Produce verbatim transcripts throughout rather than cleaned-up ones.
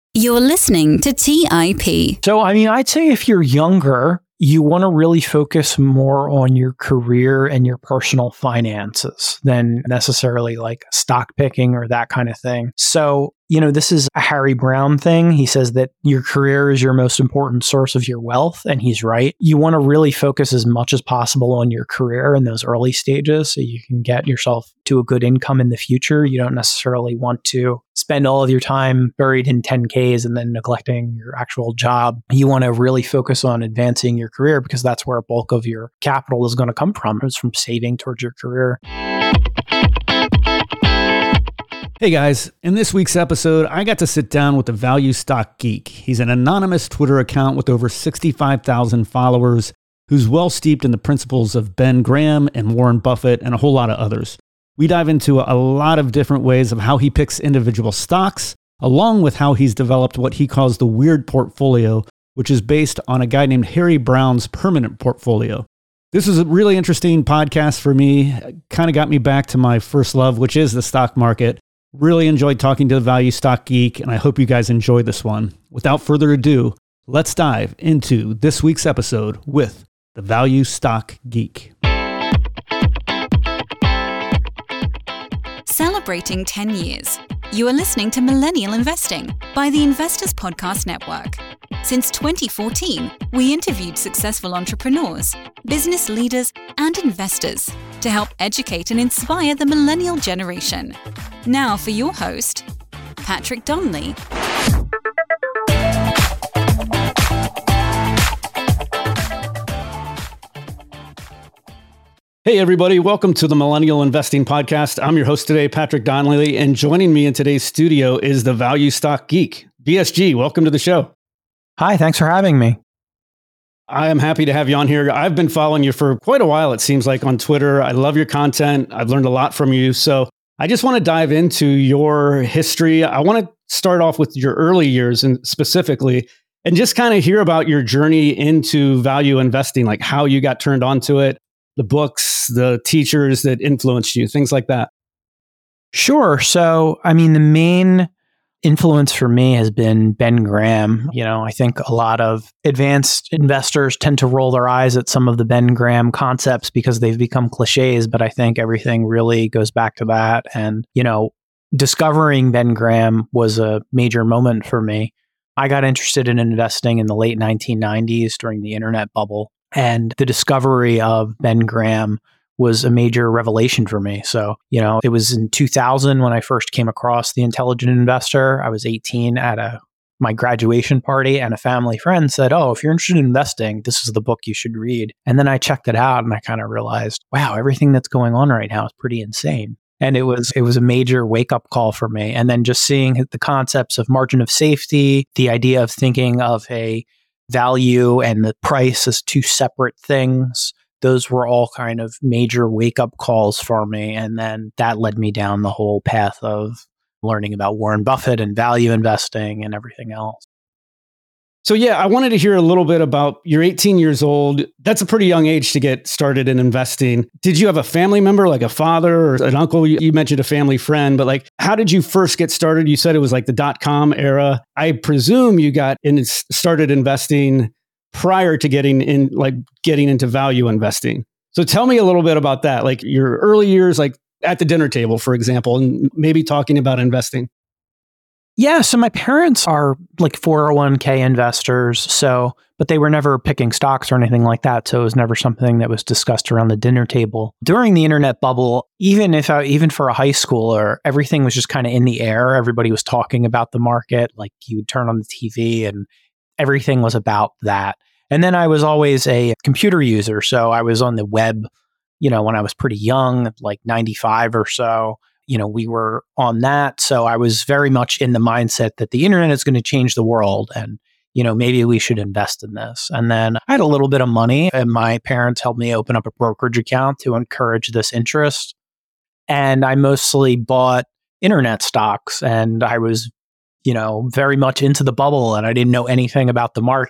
You're listening to T I P. So, I mean, I'd say if you're younger, you want to really focus more on your career and your personal finances than necessarily like stock picking or that kind of thing. So, you know, this is a Harry Browne thing. He says that your career is your most important source of your wealth, and he's right. You want to really focus as much as possible on your career in those early stages so you can get yourself to a good income in the future. You don't necessarily want to spend all of your time buried in ten Ks and then neglecting your actual job. You want to really focus on advancing your career because that's where a bulk of your capital is going to come from. It's from saving towards your career. Hey guys, in this week's episode, I got to sit down with the Value Stock Geek. He's an anonymous Twitter account with over sixty-five thousand followers who's well steeped in the principles of Ben Graham and Warren Buffett and a whole lot of others. We dive into a lot of different ways of how he picks individual stocks, along with how he's developed what he calls the weird portfolio, which is based on a guy named Harry Browne's permanent portfolio. This is a really interesting podcast for me. Kind of got me back to my first love, which is the stock market. Really enjoyed talking to the Value Stock Geek, and I hope you guys enjoy this one. Without further ado, let's dive into this week's episode with the Value Stock Geek. Celebrating ten years. You are listening to Millennial Investing by the Investors Podcast Network. Since twenty fourteen, we interviewed successful entrepreneurs, business leaders, and investors to help educate and inspire the millennial generation. Now for your host, Patrick Donnelly. Hey everybody, welcome to the Millennial Investing Podcast. I'm your host today, Patrick Donnelly, and joining me in today's studio is the Value Stock Geek. V S G, welcome to the show. Hi, thanks for having me. I am happy to have you on here. I've been following you for quite a while, it seems like, on Twitter. I love your content. I've learned a lot from you. So I just want to dive into your history. I want to start off with your early years and specifically, and just kind of hear about your journey into value investing, like how you got turned on to it, the books, the teachers that influenced you, things like that. Sure. So, I mean, the main influence for me has been Ben Graham. You know, I think a lot of advanced investors tend to roll their eyes at some of the Ben Graham concepts because they've become cliches, but I think everything really goes back to that. And, you know, discovering Ben Graham was a major moment for me. I got interested in investing in the late nineteen nineties during the internet bubble, and the discovery of Ben Graham was a major revelation for me. So, you know, it was in two thousand when I first came across The Intelligent Investor. I was eighteen at a my graduation party, and a family friend said, "Oh, if you're interested in investing, this is the book you should read." And then I checked it out and I kind of realized, wow, everything that's going on right now is pretty insane. And it was it was a major wake-up call for me. And then just seeing the concepts of margin of safety, the idea of thinking of a value and the price as two separate things, those were all kind of major wake-up calls for me. And then that led me down the whole path of learning about Warren Buffett and value investing and everything else. So yeah, I wanted to hear a little bit about, you're eighteen years old. That's a pretty young age to get started in investing. Did you have a family member, like a father or an uncle? You mentioned a family friend, but like, how did you first get started? You said it was like the dot-com era. I presume you got in, started investing prior to getting in, like getting into value investing. So tell me a little bit about that, like your early years, like at the dinner table, for example, and maybe talking about investing. Yeah, so my parents are like four oh one k investors, so but they were never picking stocks or anything like that, so it was never something that was discussed around the dinner table. During the internet bubble, even if I, even for a high schooler, everything was just kind of in the air. Everybody was talking about the market, like you would turn on the T V and everything was about that. And then I was always a computer user, so I was on the web, you know, when I was pretty young, like ninety-five or so. You know, we were on that. So I was very much in the mindset that the internet is going to change the world and, you know, maybe we should invest in this. And then I had a little bit of money and my parents helped me open up a brokerage account to encourage this interest. And I mostly bought internet stocks and I was, you know, very much into the bubble and I didn't know anything about the market.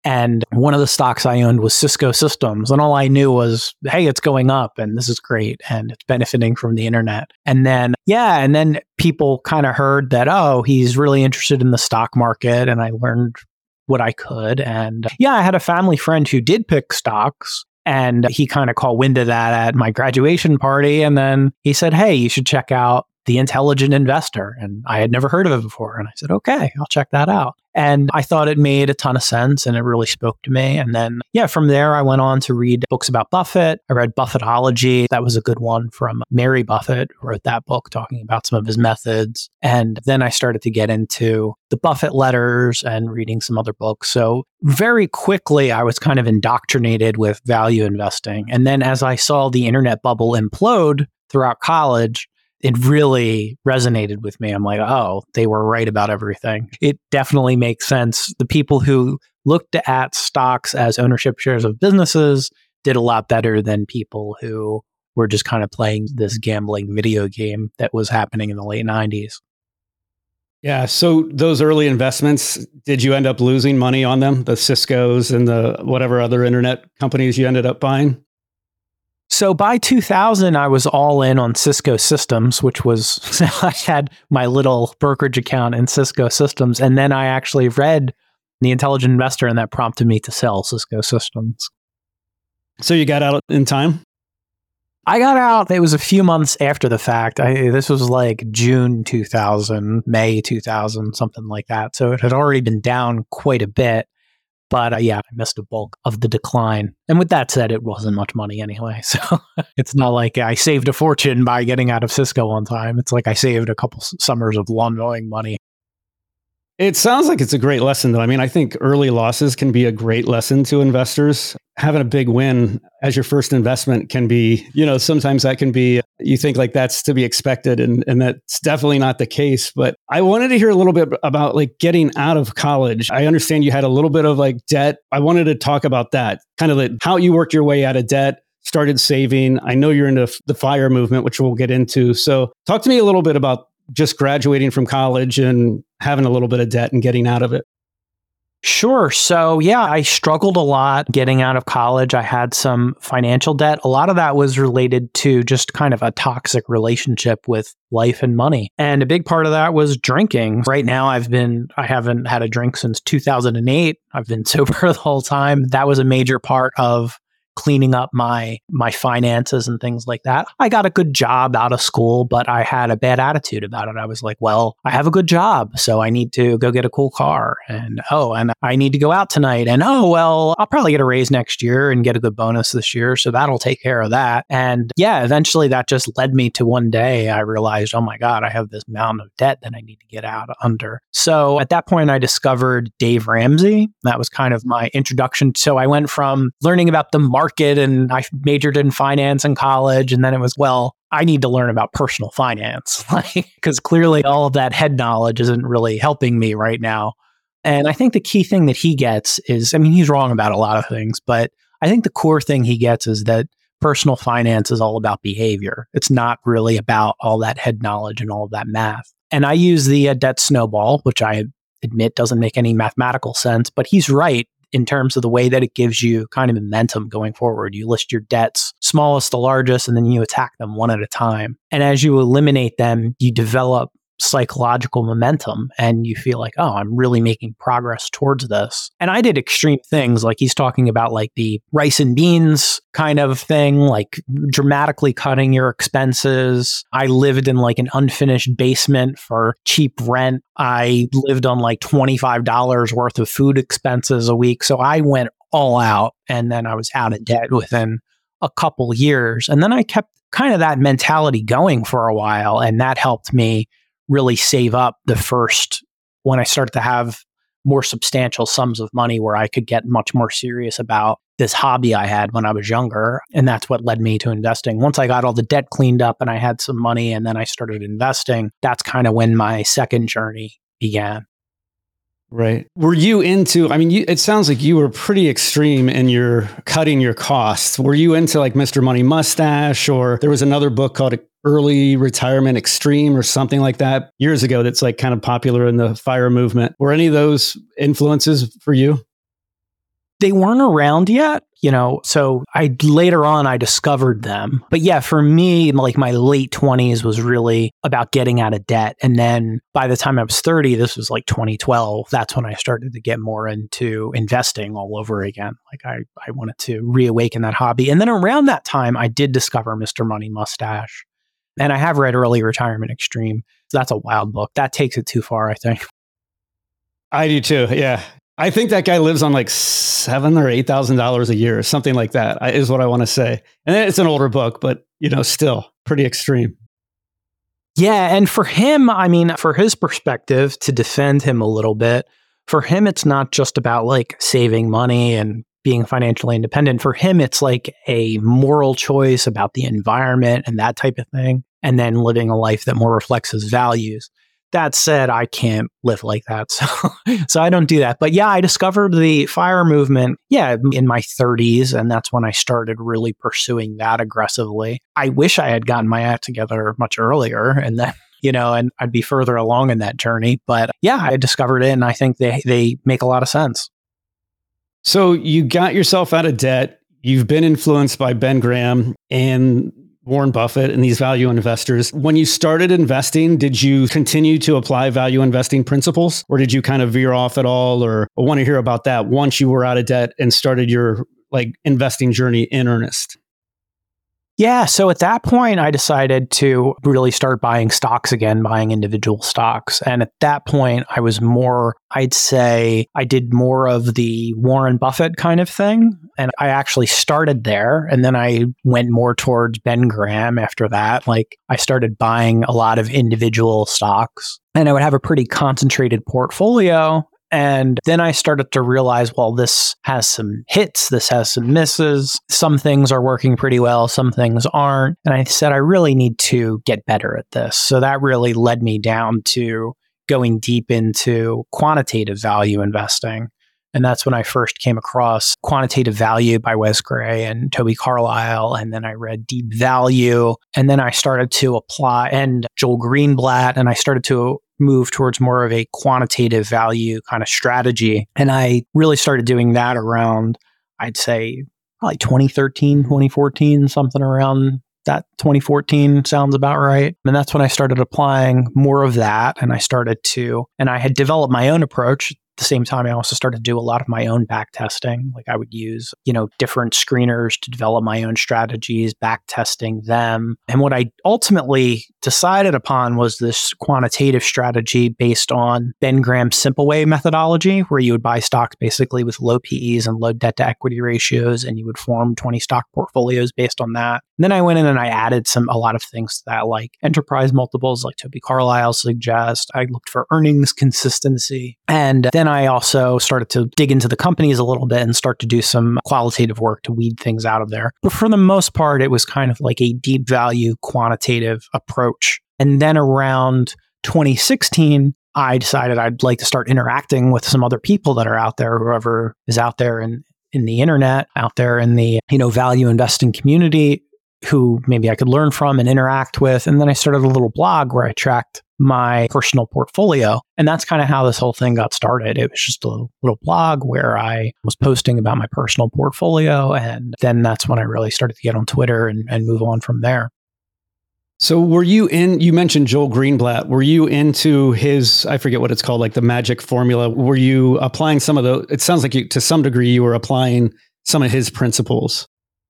And one of the stocks I owned was Cisco Systems. And all I knew was, hey, it's going up and this is great and it's benefiting from the internet. And then, yeah, and then people kind of heard that, oh, he's really interested in the stock market. And I learned what I could. And yeah, I had a family friend who did pick stocks. And he kind of caught wind of that at my graduation party. And then he said, hey, you should check out The Intelligent Investor. And I had never heard of it before. And I said, okay, I'll check that out. And I thought it made a ton of sense and it really spoke to me. And then, yeah, from there, I went on to read books about Buffett. I read Buffettology. That was a good one from Mary Buffett, who wrote that book talking about some of his methods. And then I started to get into the Buffett letters and reading some other books. So very quickly, I was kind of indoctrinated with value investing. And then as I saw the internet bubble implode throughout college, it really resonated with me. I'm like, oh, they were right about everything. It definitely makes sense. The people who looked at stocks as ownership shares of businesses did a lot better than people who were just kind of playing this gambling video game that was happening in the late nineties. Yeah. So those early investments, did you end up losing money on them? The Ciscos and the whatever other internet companies you ended up buying? So by two thousand, I was all in on Cisco Systems, which was, I had my little brokerage account in Cisco Systems. And then I actually read The Intelligent Investor, and that prompted me to sell Cisco Systems. So you got out in time? I got out, it was a few months after the fact. I, this was like June two thousand, May two thousand, something like that. So it had already been down quite a bit. But uh, yeah, I missed a bulk of the decline. And with that said, it wasn't much money anyway. So it's not like I saved a fortune by getting out of Cisco on time. It's like I saved a couple summers of lawn mowing money. It sounds like it's a great lesson, though. I mean, I think early losses can be a great lesson to investors. Having a big win as your first investment can be, you know, sometimes that can be, you think like that's to be expected, and, and that's definitely not the case. But I wanted to hear a little bit about like getting out of college. I understand you had a little bit of like debt. I wanted to talk about that, kind of like how you worked your way out of debt, started saving. I know you're into the FIRE movement, which we'll get into. So talk to me a little bit about just graduating from college and having a little bit of debt and getting out of it. Sure. So yeah, I struggled a lot getting out of college. I had some financial debt. A lot of that was related to just kind of a toxic relationship with life and money. And a big part of that was drinking. Right now, I've been, I haven't had a drink since two thousand eight. I've been sober the whole time. That was a major part of cleaning up my my finances and things like that. I got a good job out of school, but I had a bad attitude about it. I was like, well, I have a good job, so I need to go get a cool car. And oh, and I need to go out tonight. And oh, well, I'll probably get a raise next year and get a good bonus this year, so that'll take care of that. And yeah, eventually that just led me to one day I realized, oh my God, I have this mountain of debt that I need to get out under. So at that point, I discovered Dave Ramsey. That was kind of my introduction. So I went from learning about the market market and I majored in finance in college. And then it was, well, I need to learn about personal finance, like, because clearly all of that head knowledge isn't really helping me right now. And I think the key thing that he gets is, I mean, he's wrong about a lot of things, but I think the core thing he gets is that personal finance is all about behavior. It's not really about all that head knowledge and all of that math. And I use the uh, debt snowball, which I admit doesn't make any mathematical sense, but he's right in terms of the way that it gives you kind of momentum going forward. You list your debts, smallest to largest, and then you attack them one at a time. And as you eliminate them, you develop psychological momentum and you feel like, oh, I'm really making progress towards this. And I did extreme things, like he's talking about like the rice and beans kind of thing, like dramatically cutting your expenses. I lived in like an unfinished basement for cheap rent. I lived on like twenty-five dollars worth of food expenses a week. So I went all out, and then I was out of debt within a couple years. And then I kept kind of that mentality going for a while, and that helped me really save up the first, when I started to have more substantial sums of money where I could get much more serious about this hobby I had when I was younger. And that's what led me to investing. Once I got all the debt cleaned up and I had some money and then I started investing, that's kind of when my second journey began. Right. Were you into, I mean, you, it sounds like you were pretty extreme in your cutting your costs. Were you into like Mister Money Mustache, or there was another book called Early Retirement Extreme or something like that years ago that's like kind of popular in the FIRE movement? Were any of those influences for you? They weren't around yet, you know, so I later on I discovered them. But yeah, for me, like my late twenties was really about getting out of debt. And then by the time I was thirty, this was like twenty twelve, that's when I started to get more into investing all over again. Like I, I wanted to reawaken that hobby. And then around that time, I did discover Mister Money Mustache. And I have read Early Retirement Extreme. So that's a wild book. That takes it too far, I think. I do too. Yeah. I think that guy lives on like seven or eight thousand dollars a year, or something like that, is what I want to say. And it's an older book, but you know, still pretty extreme. Yeah, and for him, I mean, for his perspective, to defend him a little bit, for him, it's not just about like saving money and being financially independent. For him, it's like a moral choice about the environment and that type of thing, and then living a life that more reflects his values. That said, I can't live like that, so so I don't do that. But yeah, I discovered the FIRE movement, yeah, in my thirties, and that's when I started really pursuing that aggressively. I wish I had gotten my act together much earlier, and then, you know, and I'd be further along in that journey. But yeah, I discovered it, and I think they they make a lot of sense. So you got yourself out of debt. You've been influenced by Ben Graham and Warren Buffett and these value investors. When you started investing, did you continue to apply value investing principles, or did you kind of veer off at all? Or I want to hear about that once you were out of debt and started your like investing journey in earnest. Yeah. So at that point, I decided to really start buying stocks again, buying individual stocks. And at that point, I was more, I'd say I did more of the Warren Buffett kind of thing. And I actually started there. And then I went more towards Ben Graham after that. Like I started buying a lot of individual stocks, and I would have a pretty concentrated portfolio. And then I started to realize, well, this has some hits, this has some misses. Some things are working pretty well, some things aren't. And I said, I really need to get better at this. So that really led me down to going deep into quantitative value investing. And that's when I first came across Quantitative Value by Wes Gray and Toby Carlisle. And then I read Deep Value. And then I started to apply, and Joel Greenblatt, and I started to move towards more of a quantitative value kind of strategy. And I really started doing that around, I'd say, probably twenty thirteen, twenty fourteen, something around that. Twenty fourteen sounds about right. And that's when I started applying more of that. And I started to, and I had developed my own approach. At the same time, I also started to do a lot of my own back testing. Like I would use, you know, different screeners to develop my own strategies, back testing them. And what I ultimately decided upon was this quantitative strategy based on Ben Graham's Simple Way methodology, where you would buy stocks basically with low P Es and low debt to equity ratios, and you would form twenty stock portfolios based on that. And then I went in and I added some a lot of things to that, like enterprise multiples, like Toby Carlisle suggests. I looked for earnings consistency. And then I also started to dig into the companies a little bit and start to do some qualitative work to weed things out of there. But for the most part, it was kind of like a deep value quantitative approach. And then around twenty sixteen, I decided I'd like to start interacting with some other people that are out there, whoever is out there in, in the internet, out there in the, you know, value investing community, who maybe I could learn from and interact with. And then I started a little blog where I tracked my personal portfolio. And that's kind of how this whole thing got started. It was just a little blog where I was posting about my personal portfolio. And then that's when I really started to get on Twitter and, and move on from there. So were you in, you mentioned Joel Greenblatt, were you into his, I forget what it's called, like the magic formula? Were you applying some of the, it sounds like you, to some degree, you were applying some of his principles.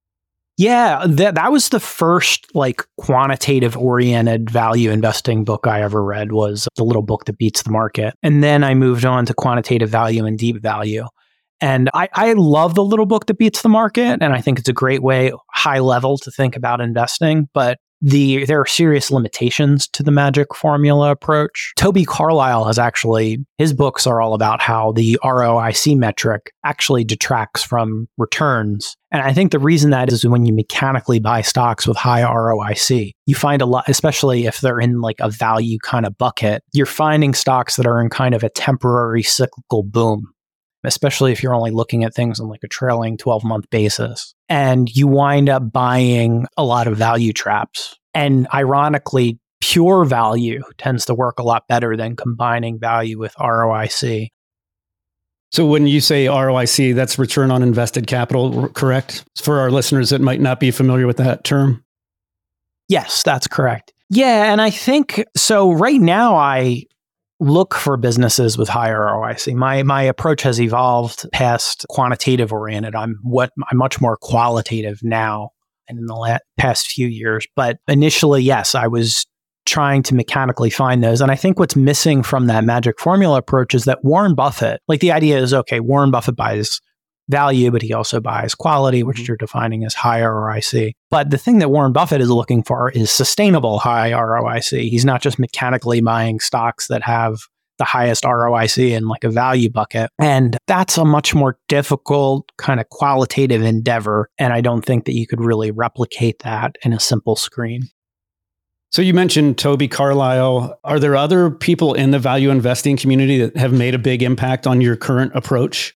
Yeah, that that was the first like quantitative oriented value investing book I ever read, was The Little Book That Beats the Market. And then I moved on to Quantitative Value and Deep Value. And I, I love The Little Book That Beats the Market. And I think it's a great way, high level, to think about investing. But the there are serious limitations to the magic formula approach. Toby Carlisle has actually, his books are all about how the R O I C metric actually detracts from returns. And I think the reason that is when you mechanically buy stocks with high R O I C, you find a lot, especially if they're in like a value kind of bucket, you're finding stocks that are in kind of a temporary cyclical boom, especially if you're only looking at things on like a trailing twelve month basis. And you wind up buying a lot of value traps. And ironically, pure value tends to work a lot better than combining value with R O I C. So when you say R O I C, that's return on invested capital, correct? For our listeners that might not be familiar with that term. Yes, that's correct. Yeah. And I think, so right now I look for businesses with higher R O I C. My my approach has evolved past quantitative oriented. I'm what I'm much more qualitative now and in the la- past few years. But initially, yes, I was trying to mechanically find those. And I think what's missing from that magic formula approach is that Warren Buffett, like the idea is, okay, Warren Buffett buys value, but he also buys quality, which you're defining as high R O I C. But the thing that Warren Buffett is looking for is sustainable high R O I C. He's not just mechanically buying stocks that have the highest R O I C in like a value bucket. And that's a much more difficult kind of qualitative endeavor. And I don't think that you could really replicate that in a simple screen. So you mentioned Toby Carlisle. Are there other people in the value investing community that have made a big impact on your current approach?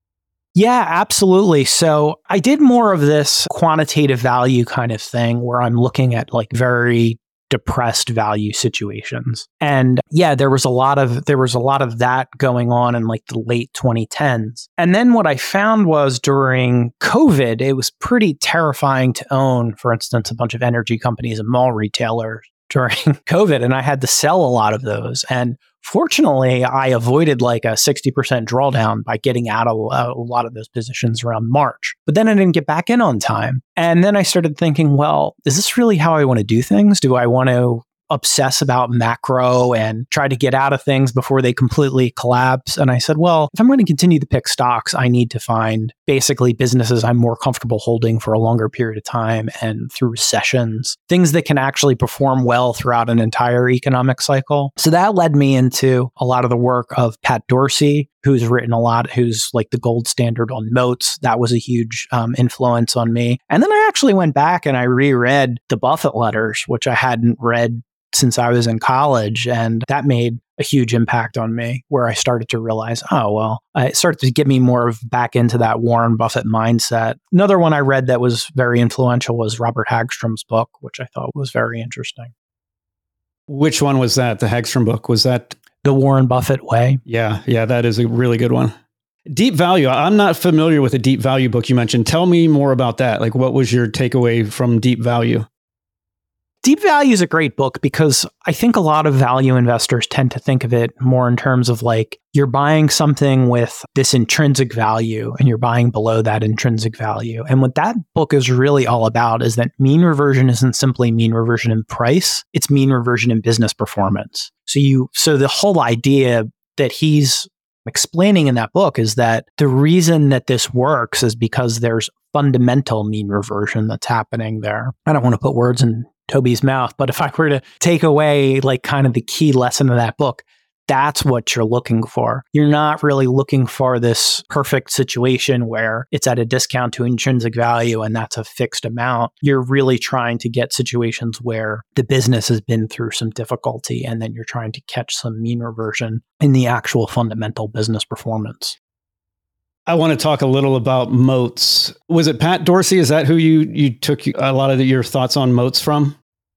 Yeah, absolutely. So I did more of this quantitative value kind of thing where I'm looking at like very depressed value situations. And yeah, there was a lot of there was a lot of that going on in like the late twenty tens. And then what I found was during COVID, it was pretty terrifying to own, for instance, a bunch of energy companies and mall retailers during COVID. And I had to sell a lot of those. And fortunately, I avoided like a sixty percent drawdown by getting out of a lot of those positions around March. But then I didn't get back in on time. And then I started thinking, well, is this really how I want to do things? Do I want to obsess about macro and try to get out of things before they completely collapse? And I said, well, if I'm going to continue to pick stocks, I need to find basically businesses I'm more comfortable holding for a longer period of time and through recessions, things that can actually perform well throughout an entire economic cycle. So that led me into a lot of the work of Pat Dorsey, who's written a lot, who's like the gold standard on moats. That was a huge um, influence on me. And then I actually went back and I reread the Buffett letters, which I hadn't read since I was in college. And that made a huge impact on me where I started to realize, oh, well, it started to get me more of back into that Warren Buffett mindset. Another one I read that was very influential was Robert Hagstrom's book, which I thought was very interesting. Which one was that? The Hagstrom book? Was that The Warren Buffett Way? Yeah, yeah, that is a really good one. Deep Value. I'm not familiar with the Deep Value book you mentioned. Tell me more about that. Like, what was your takeaway from Deep Value? Deep Value is a great book because I think a lot of value investors tend to think of it more in terms of like you're buying something with this intrinsic value and you're buying below that intrinsic value. And what that book is really all about is that mean reversion isn't simply mean reversion in price, it's mean reversion in business performance. So you so the whole idea that he's explaining in that book is that the reason that this works is because there's fundamental mean reversion that's happening there. I don't want to put words in Toby's mouth, but if I were to take away like kind of the key lesson of that book, that's what you're looking for. You're not really looking for this perfect situation where it's at a discount to intrinsic value and that's a fixed amount. You're really trying to get situations where the business has been through some difficulty and then you're trying to catch some mean reversion in the actual fundamental business performance. I want to talk a little about moats. Was it Pat Dorsey? Is that who you you took a lot of the, your thoughts on moats from?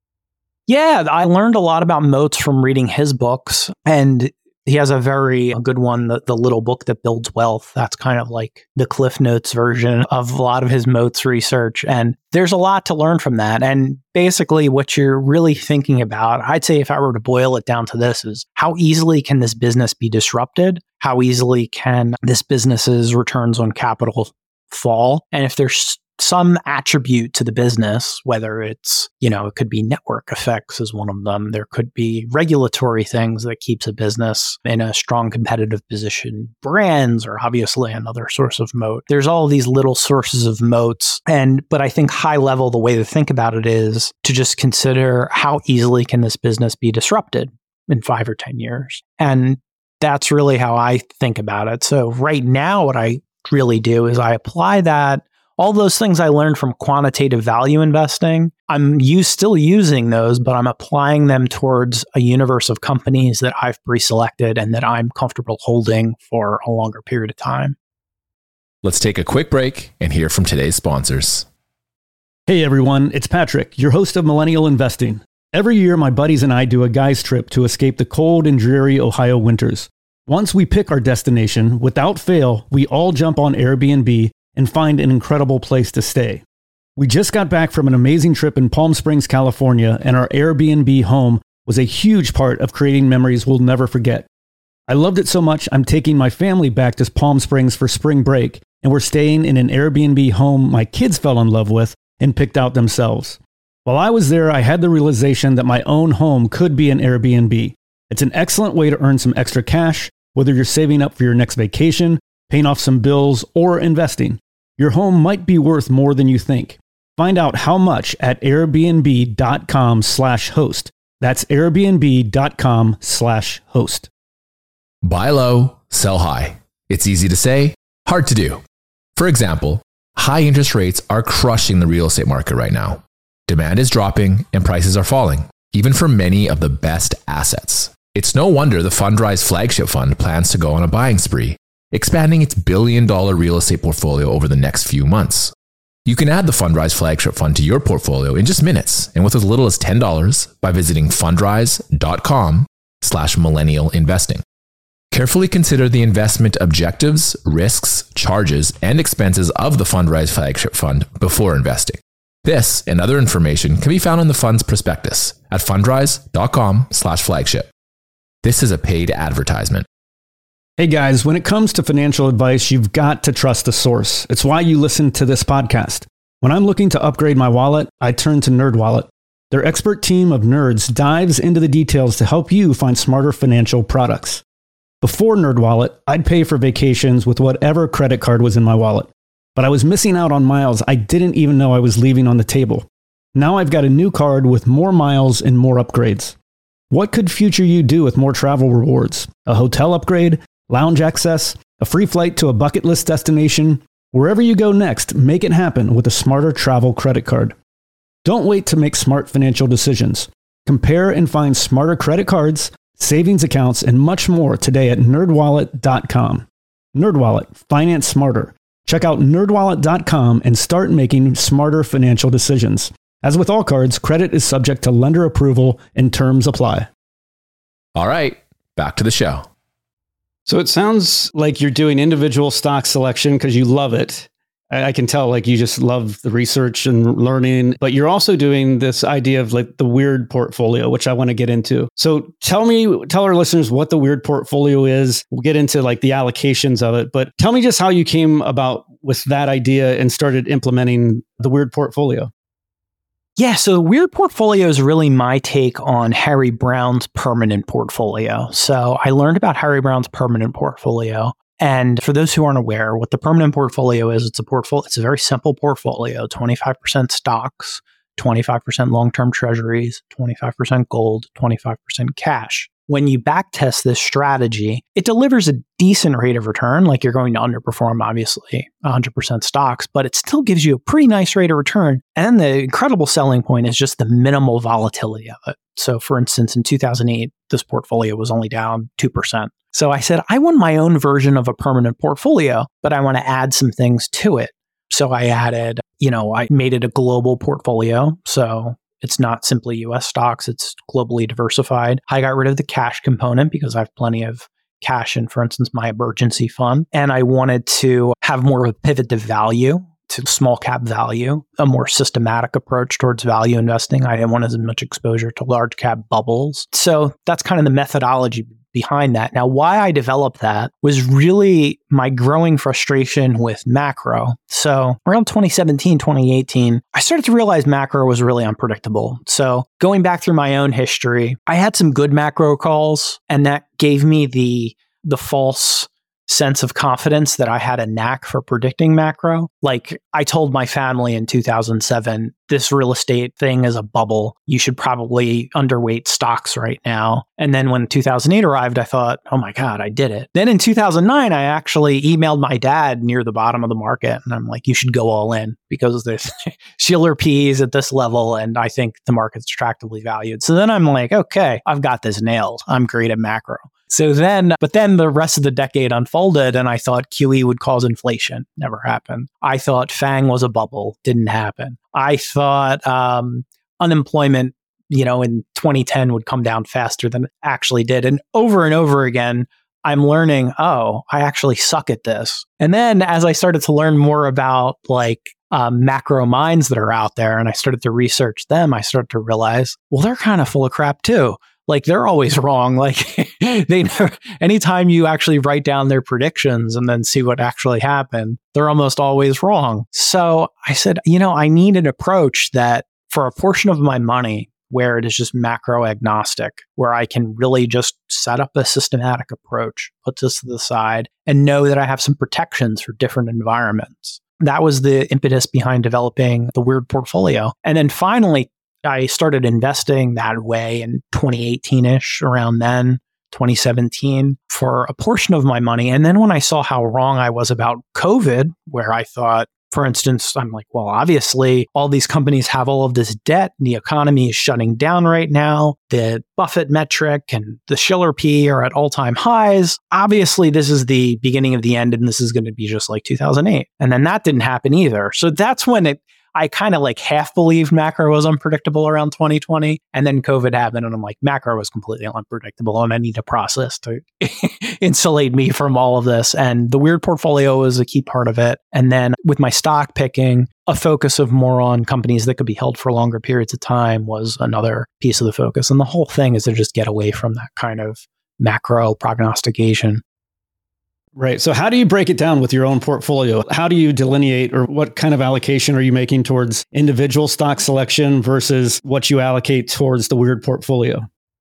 Yeah, I learned a lot about moats from reading his books. And he has a very good one, the, the Little Book That Builds Wealth. That's kind of like the Cliff Notes version of a lot of his moats research. And there's a lot to learn from that. And basically what you're really thinking about, I'd say if I were to boil it down to this, is how easily can this business be disrupted? How easily can this business's returns on capital fall? And if there's some attribute to the business, whether it's, you know, it could be network effects is one of them. There could be regulatory things that keeps a business in a strong competitive position. Brands are obviously another source of moat. There's all these little sources of moats. And, but I think high level, the way to think about it is to just consider how easily can this business be disrupted in five or ten years. And that's really how I think about it. So right now, what I really do is I apply that all those things I learned from quantitative value investing, I'm use, still using those, but I'm applying them towards a universe of companies that I've pre-selected and that I'm comfortable holding for a longer period of time. Let's take a quick break and hear from today's sponsors. Hey everyone, it's Patrick, your host of Millennial Investing. Every year, my buddies and I do a guy's trip to escape the cold and dreary Ohio winters. Once we pick our destination, without fail, we all jump on Airbnb and find an incredible place to stay. We just got back from an amazing trip in Palm Springs, California, and our Airbnb home was a huge part of creating memories we'll never forget. I loved it so much, I'm taking my family back to Palm Springs for spring break, and we're staying in an Airbnb home my kids fell in love with and picked out themselves. While I was there, I had the realization that my own home could be an Airbnb. It's an excellent way to earn some extra cash, whether you're saving up for your next vacation, paying off some bills, or investing. Your home might be worth more than you think. Find out how much at airbnb.com slash host. That's airbnb.com slash host. Buy low, sell high. It's easy to say, hard to do. For example, high interest rates are crushing the real estate market right now. Demand is dropping and prices are falling, even for many of the best assets. It's no wonder the Fundrise flagship fund plans to go on a buying spree, expanding its billion dollar real estate portfolio over the next few months. You can add the Fundrise flagship fund to your portfolio in just minutes and with as little as ten dollars by visiting fundrise.com slash millennial investing. Carefully consider the investment objectives, risks, charges, and expenses of the Fundrise flagship fund before investing. This and other information can be found in the fund's prospectus at fundrise.com slash flagship. This is a paid advertisement. Hey guys, when it comes to financial advice, you've got to trust the source. It's why you listen to this podcast. When I'm looking to upgrade my wallet, I turn to NerdWallet. Their expert team of nerds dives into the details to help you find smarter financial products. Before NerdWallet, I'd pay for vacations with whatever credit card was in my wallet. But I was missing out on miles I didn't even know I was leaving on the table. Now I've got a new card with more miles and more upgrades. What could future you do with more travel rewards? A hotel upgrade? Lounge access? A free flight to a bucket list destination? Wherever you go next, make it happen with a smarter travel credit card. Don't wait to make smart financial decisions. Compare and find smarter credit cards, savings accounts, and much more today at nerd wallet dot com. NerdWallet, finance smarter. Check out nerd wallet dot com and start making smarter financial decisions. As with all cards, credit is subject to lender approval and terms apply. All right, back to the show. So it sounds like you're doing individual stock selection because you love it. I can tell, like, you just love the research and learning, but you're also doing this idea of like the weird portfolio, which I want to get into. So tell me, tell our listeners what the weird portfolio is. We'll get into like the allocations of it, but tell me just how you came about with that idea and started implementing the weird portfolio. Yeah, so the weird portfolio is really my take on Harry Browne's permanent portfolio. So I learned about Harry Browne's permanent portfolio. And for those who aren't aware, what the permanent portfolio is, it's a portfolio. It's a very simple portfolio: twenty-five percent stocks, twenty-five percent long-term treasuries, twenty-five percent gold, twenty-five percent cash. When you backtest this strategy, it delivers a decent rate of return. Like, you're going to underperform, obviously, one hundred percent stocks, but it still gives you a pretty nice rate of return. And the incredible selling point is just the minimal volatility of it. So for instance, in two thousand eight, this portfolio was only down two percent. So I said, I want my own version of a permanent portfolio, but I want to add some things to it. So I added, you know, I made it a global portfolio. So it's not simply U S stocks, it's globally diversified. I got rid of the cash component because I have plenty of cash in, for instance, my emergency fund. And I wanted to have more of a pivot to value, to small cap value, a more systematic approach towards value investing. I didn't want as much exposure to large cap bubbles. So that's kind of the methodology behind that. Now, why I developed that was really my growing frustration with macro. So around twenty seventeen, twenty eighteen, I started to realize macro was really unpredictable. So going back through my own history, I had some good macro calls, and that gave me the the false sense of confidence that I had a knack for predicting macro. Like, I told my family in two thousand seven, this real estate thing is a bubble. You should probably underweight stocks right now. And then when two thousand eight arrived, I thought, oh my God, I did it. Then in two thousand nine, I actually emailed my dad near the bottom of the market. And I'm like, you should go all in because there's Shiller P is at this level. And I think the market's attractively valued. So then I'm like, okay, I've got this nailed. I'm great at macro. So then, but then the rest of the decade unfolded, and I thought Q E would cause inflation. Never happened. I thought FANG was a bubble. Didn't happen. I thought um, unemployment, you know, in twenty ten would come down faster than it actually did. And over and over again, I'm learning, oh, I actually suck at this. And then as I started to learn more about like um, macro minds that are out there and I started to research them, I started to realize, well, they're kind of full of crap too. Like they're always wrong. Like they never, anytime you actually write down their predictions and then see what actually happened, they're almost always wrong. So I said, you know, I need an approach that for a portion of my money where it is just macro agnostic, where I can really just set up a systematic approach, put this to the side, and know that I have some protections for different environments. That was the impetus behind developing the Weird Portfolio. And then finally, I started investing that way in twenty eighteen-ish, around then, twenty seventeen, for a portion of my money. And then when I saw how wrong I was about COVID, where I thought, for instance, I'm like, well, obviously, all these companies have all of this debt and the economy is shutting down right now. The Buffett metric and the Shiller P are at all-time highs. Obviously, this is the beginning of the end and this is going to be just like two thousand eight. And then that didn't happen either. So that's when it I kind of like half believed macro was unpredictable around twenty twenty. And then COVID happened and I'm like, macro was completely unpredictable and I need a process to insulate me from all of this. And the Weird Portfolio was a key part of it. And then with my stock picking, a focus of more on companies that could be held for longer periods of time was another piece of the focus. And the whole thing is to just get away from that kind of macro prognostication. Right. So how do you break it down with your own portfolio? How do you delineate, or what kind of allocation are you making towards individual stock selection versus what you allocate towards the Weird Portfolio?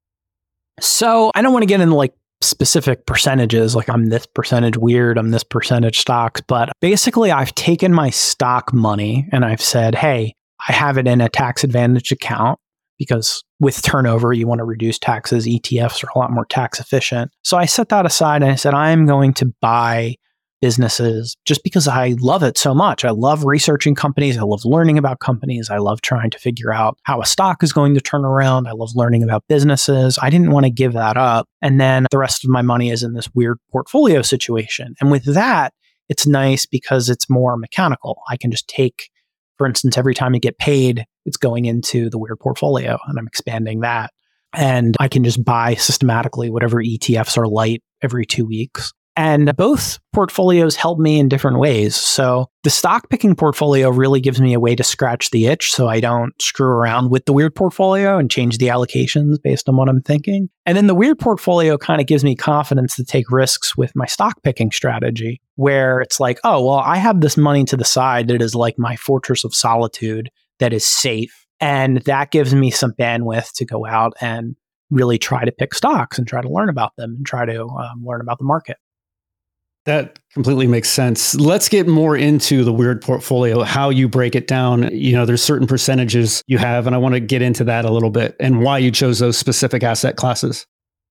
So I don't want to get into like specific percentages, like I'm this percentage weird, I'm this percentage stocks, but basically I've taken my stock money and I've said, hey, I have it in a tax advantage account. Because with turnover, you want to reduce taxes. E T Fs are a lot more tax efficient. So I set that aside and I said, I'm going to buy businesses just because I love it so much. I love researching companies. I love learning about companies. I love trying to figure out how a stock is going to turn around. I love learning about businesses. I didn't want to give that up. And then the rest of my money is in this Weird Portfolio situation. And with that, it's nice because it's more mechanical. I can just take, for instance, every time I get paid, it's going into the Weird Portfolio and I'm expanding that. And I can just buy systematically whatever E T Fs are light every two weeks. And both portfolios help me in different ways. So the stock picking portfolio really gives me a way to scratch the itch so I don't screw around with the Weird Portfolio and change the allocations based on what I'm thinking. And then the Weird Portfolio kind of gives me confidence to take risks with my stock picking strategy, where it's like, oh, well, I have this money to the side that is like my fortress of solitude that is safe. And that gives me some bandwidth to go out and really try to pick stocks and try to learn about them and try to um, learn about the market. That completely makes sense. Let's get more into the Weird Portfolio, how you break it down. You know, there's certain percentages you have, and I want to get into that a little bit and why you chose those specific asset classes.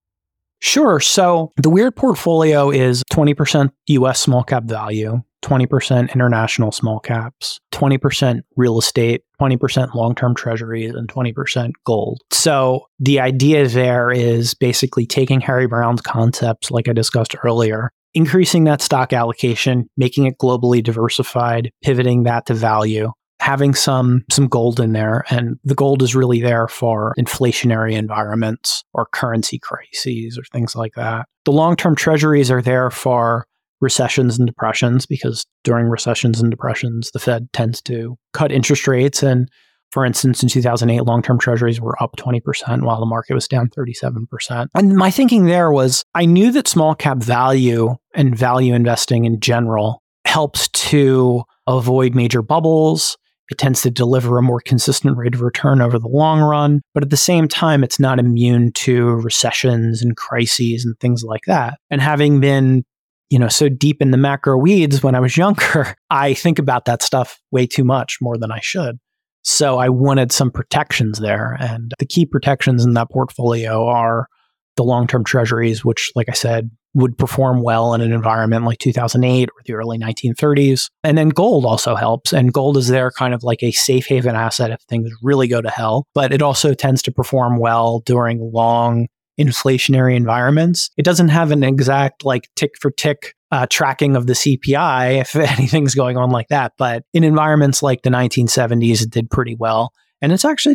Sure. So the Weird Portfolio is twenty percent U S small cap value, twenty percent international small caps, twenty percent real estate, twenty percent long-term treasuries, and twenty percent gold. So the idea there is basically taking Harry Brown's concepts, like I discussed earlier, increasing that stock allocation, making it globally diversified, pivoting that to value, having some some gold in there. And the gold is really there for inflationary environments or currency crises or things like that. The long-term treasuries are there for recessions and depressions, because during recessions and depressions, the Fed tends to cut interest rates. And for instance, in two thousand eight, long-term treasuries were up twenty percent while the market was down thirty-seven percent. And my thinking there was, I knew that small cap value and value investing in general helps to avoid major bubbles. It tends to deliver a more consistent rate of return over the long run. But at the same time, it's not immune to recessions and crises and things like that. And having been you know, so deep in the macro weeds when I was younger, I think about that stuff way too much, more than I should. So I wanted some protections there. And the key protections in that portfolio are the long-term treasuries, which, like I said, would perform well in an environment like two thousand eight or the early nineteen thirties. And then gold also helps. And gold is there kind of like a safe haven asset if things really go to hell. But it also tends to perform well during long inflationary environments. It doesn't have an exact like tick for tick uh, tracking of the C P I if anything's going on like that. But in environments like the nineteen seventies, it did pretty well. And it's actually done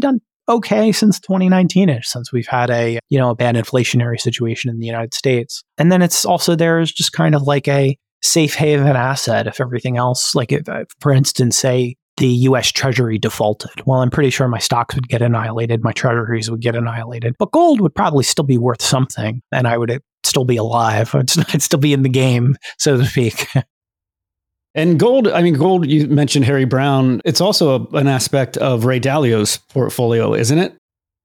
okay since twenty nineteen-ish, since we've had a, you know, a bad inflationary situation in the United States. And then it's also there as just kind of like a safe haven asset if everything else, like if, for instance, say the U S Treasury defaulted. Well, I'm pretty sure my stocks would get annihilated, my treasuries would get annihilated, but gold would probably still be worth something, and I would still be alive. I'd, I'd still be in the game, so to speak. And gold, I mean, gold, you mentioned Harry Browne. It's also a, an aspect of Ray Dalio's portfolio, isn't it?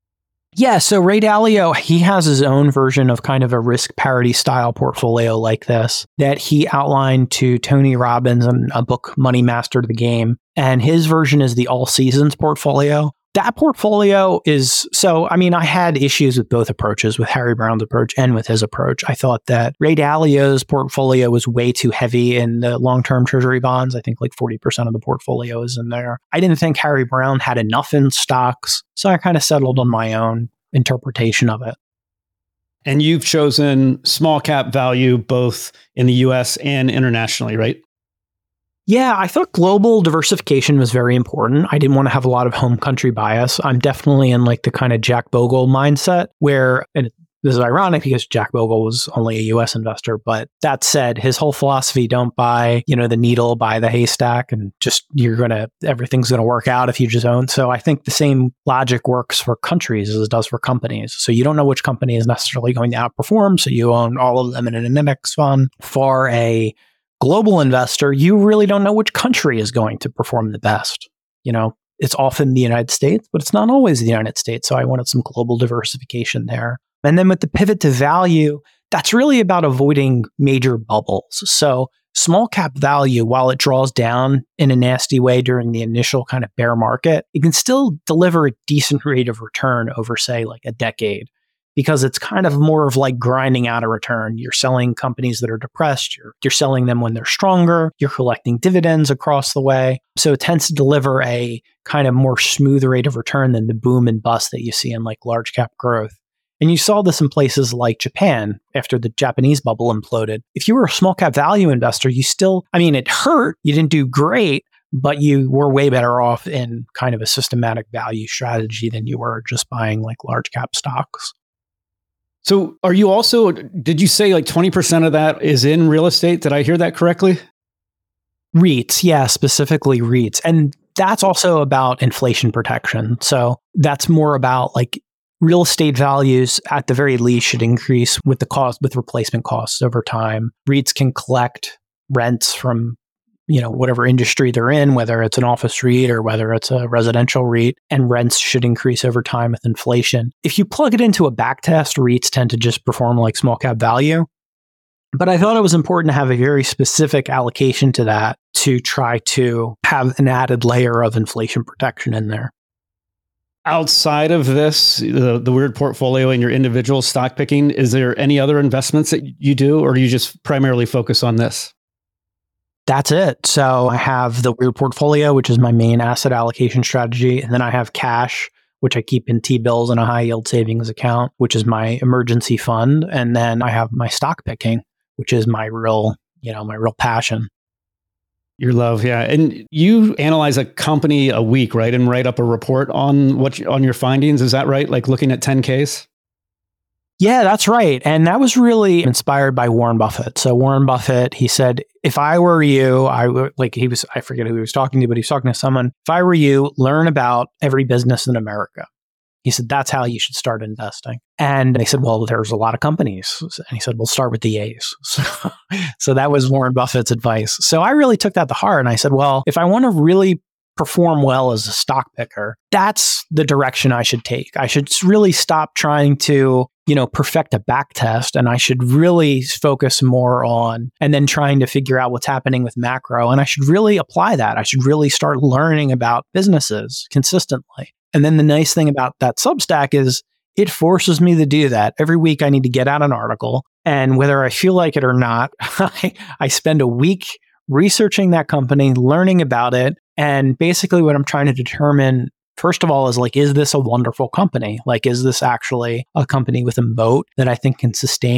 Yeah, so Ray Dalio, he has his own version of kind of a risk parity style portfolio like this that he outlined to Tony Robbins in a book, Money Mastered the Game. And his version is the all seasons portfolio. That portfolio is, so, I mean, I had issues with both approaches, with Harry Browne's approach and with his approach. I thought that Ray Dalio's portfolio was way too heavy in the long-term treasury bonds. I think like forty percent of the portfolio is in there. I didn't think Harry Browne had enough in stocks, so I kind of settled on my own interpretation of it. And you've chosen small cap value both in the U S and internationally, right? Yeah, I thought global diversification was very important. I didn't want to have a lot of home country bias. I'm definitely in like the kind of Jack Bogle mindset where, and this is ironic because Jack Bogle was only a U S investor, but that said, his whole philosophy, don't buy, you know, the needle, buy the haystack, and just you're going to, everything's going to work out if you just own. So I think the same logic works for countries as it does for companies. So you don't know which company is necessarily going to outperform. So you own all of them in an index fund. For a global investor, you really don't know which country is going to perform the best. You know, it's often the United States, but it's not always the United States. So I wanted some global diversification there. And then with the pivot to value, that's really about avoiding major bubbles. So small cap value, while it draws down in a nasty way during the initial kind of bear market, it can still deliver a decent rate of return over, say, like a decade. Because it's kind of more of like grinding out a return. You're selling companies that are depressed. You're, you're selling them when they're stronger. You're collecting dividends across the way. So it tends to deliver a kind of more smooth rate of return than the boom and bust that you see in like large cap growth. And you saw this in places like Japan after the Japanese bubble imploded. If you were a small cap value investor, you still, I mean, it hurt. You didn't do great, but you were way better off in kind of a systematic value strategy than you were just buying like large cap stocks. So are you also, did you say like twenty percent of that is in real estate? Did I hear that correctly? REITs, yeah, specifically REITs. And that's also about inflation protection. So that's more about like real estate values at the very least should increase with the cost, with replacement costs over time. REITs can collect rents from, you know, whatever industry they're in, whether it's an office REIT or whether it's a residential REIT, and rents should increase over time with inflation. If you plug it into a backtest, REITs tend to just perform like small cap value. But I thought it was important to have a very specific allocation to that to try to have an added layer of inflation protection in there. Outside of this, the, the weird portfolio and your individual stock picking, is there any other investments that you do, or do you just primarily focus on this? That's it. So I have the weird portfolio, which is my main asset allocation strategy. And then I have cash, which I keep in T-bills and a high yield savings account, which is my emergency fund. And then I have my stock picking, which is my real, you know, my real passion. Your love, yeah. And you analyze a company a week, right? And write up a report on what you, on your findings. Is that right? Like looking at ten Ks? Yeah, that's right. And that was really inspired by Warren Buffett. So Warren Buffett, he said, if I were you, I would, like he was, I forget who he was talking to, but he was talking to someone. If I were you, learn about every business in America. He said, that's how you should start investing. And they said, well, there's a lot of companies. And he said, we'll start with the A's. So, so that was Warren Buffett's advice. So I really took that to heart. And I said, well, if I want to really perform well as a stock picker, that's the direction I should take. I should really stop trying to, you know, perfect a back test. And I should really focus more on, and then trying to figure out what's happening with macro. And I should really apply that. I should really start learning about businesses consistently. And then the nice thing about that Substack is it forces me to do that. Every week I need to get out an article. And whether I feel like it or not, I, I spend a week researching that company, learning about it. And basically what I'm trying to determine, first of all, is like, is this a wonderful company? Like, is this actually a company with a moat that I think can sustain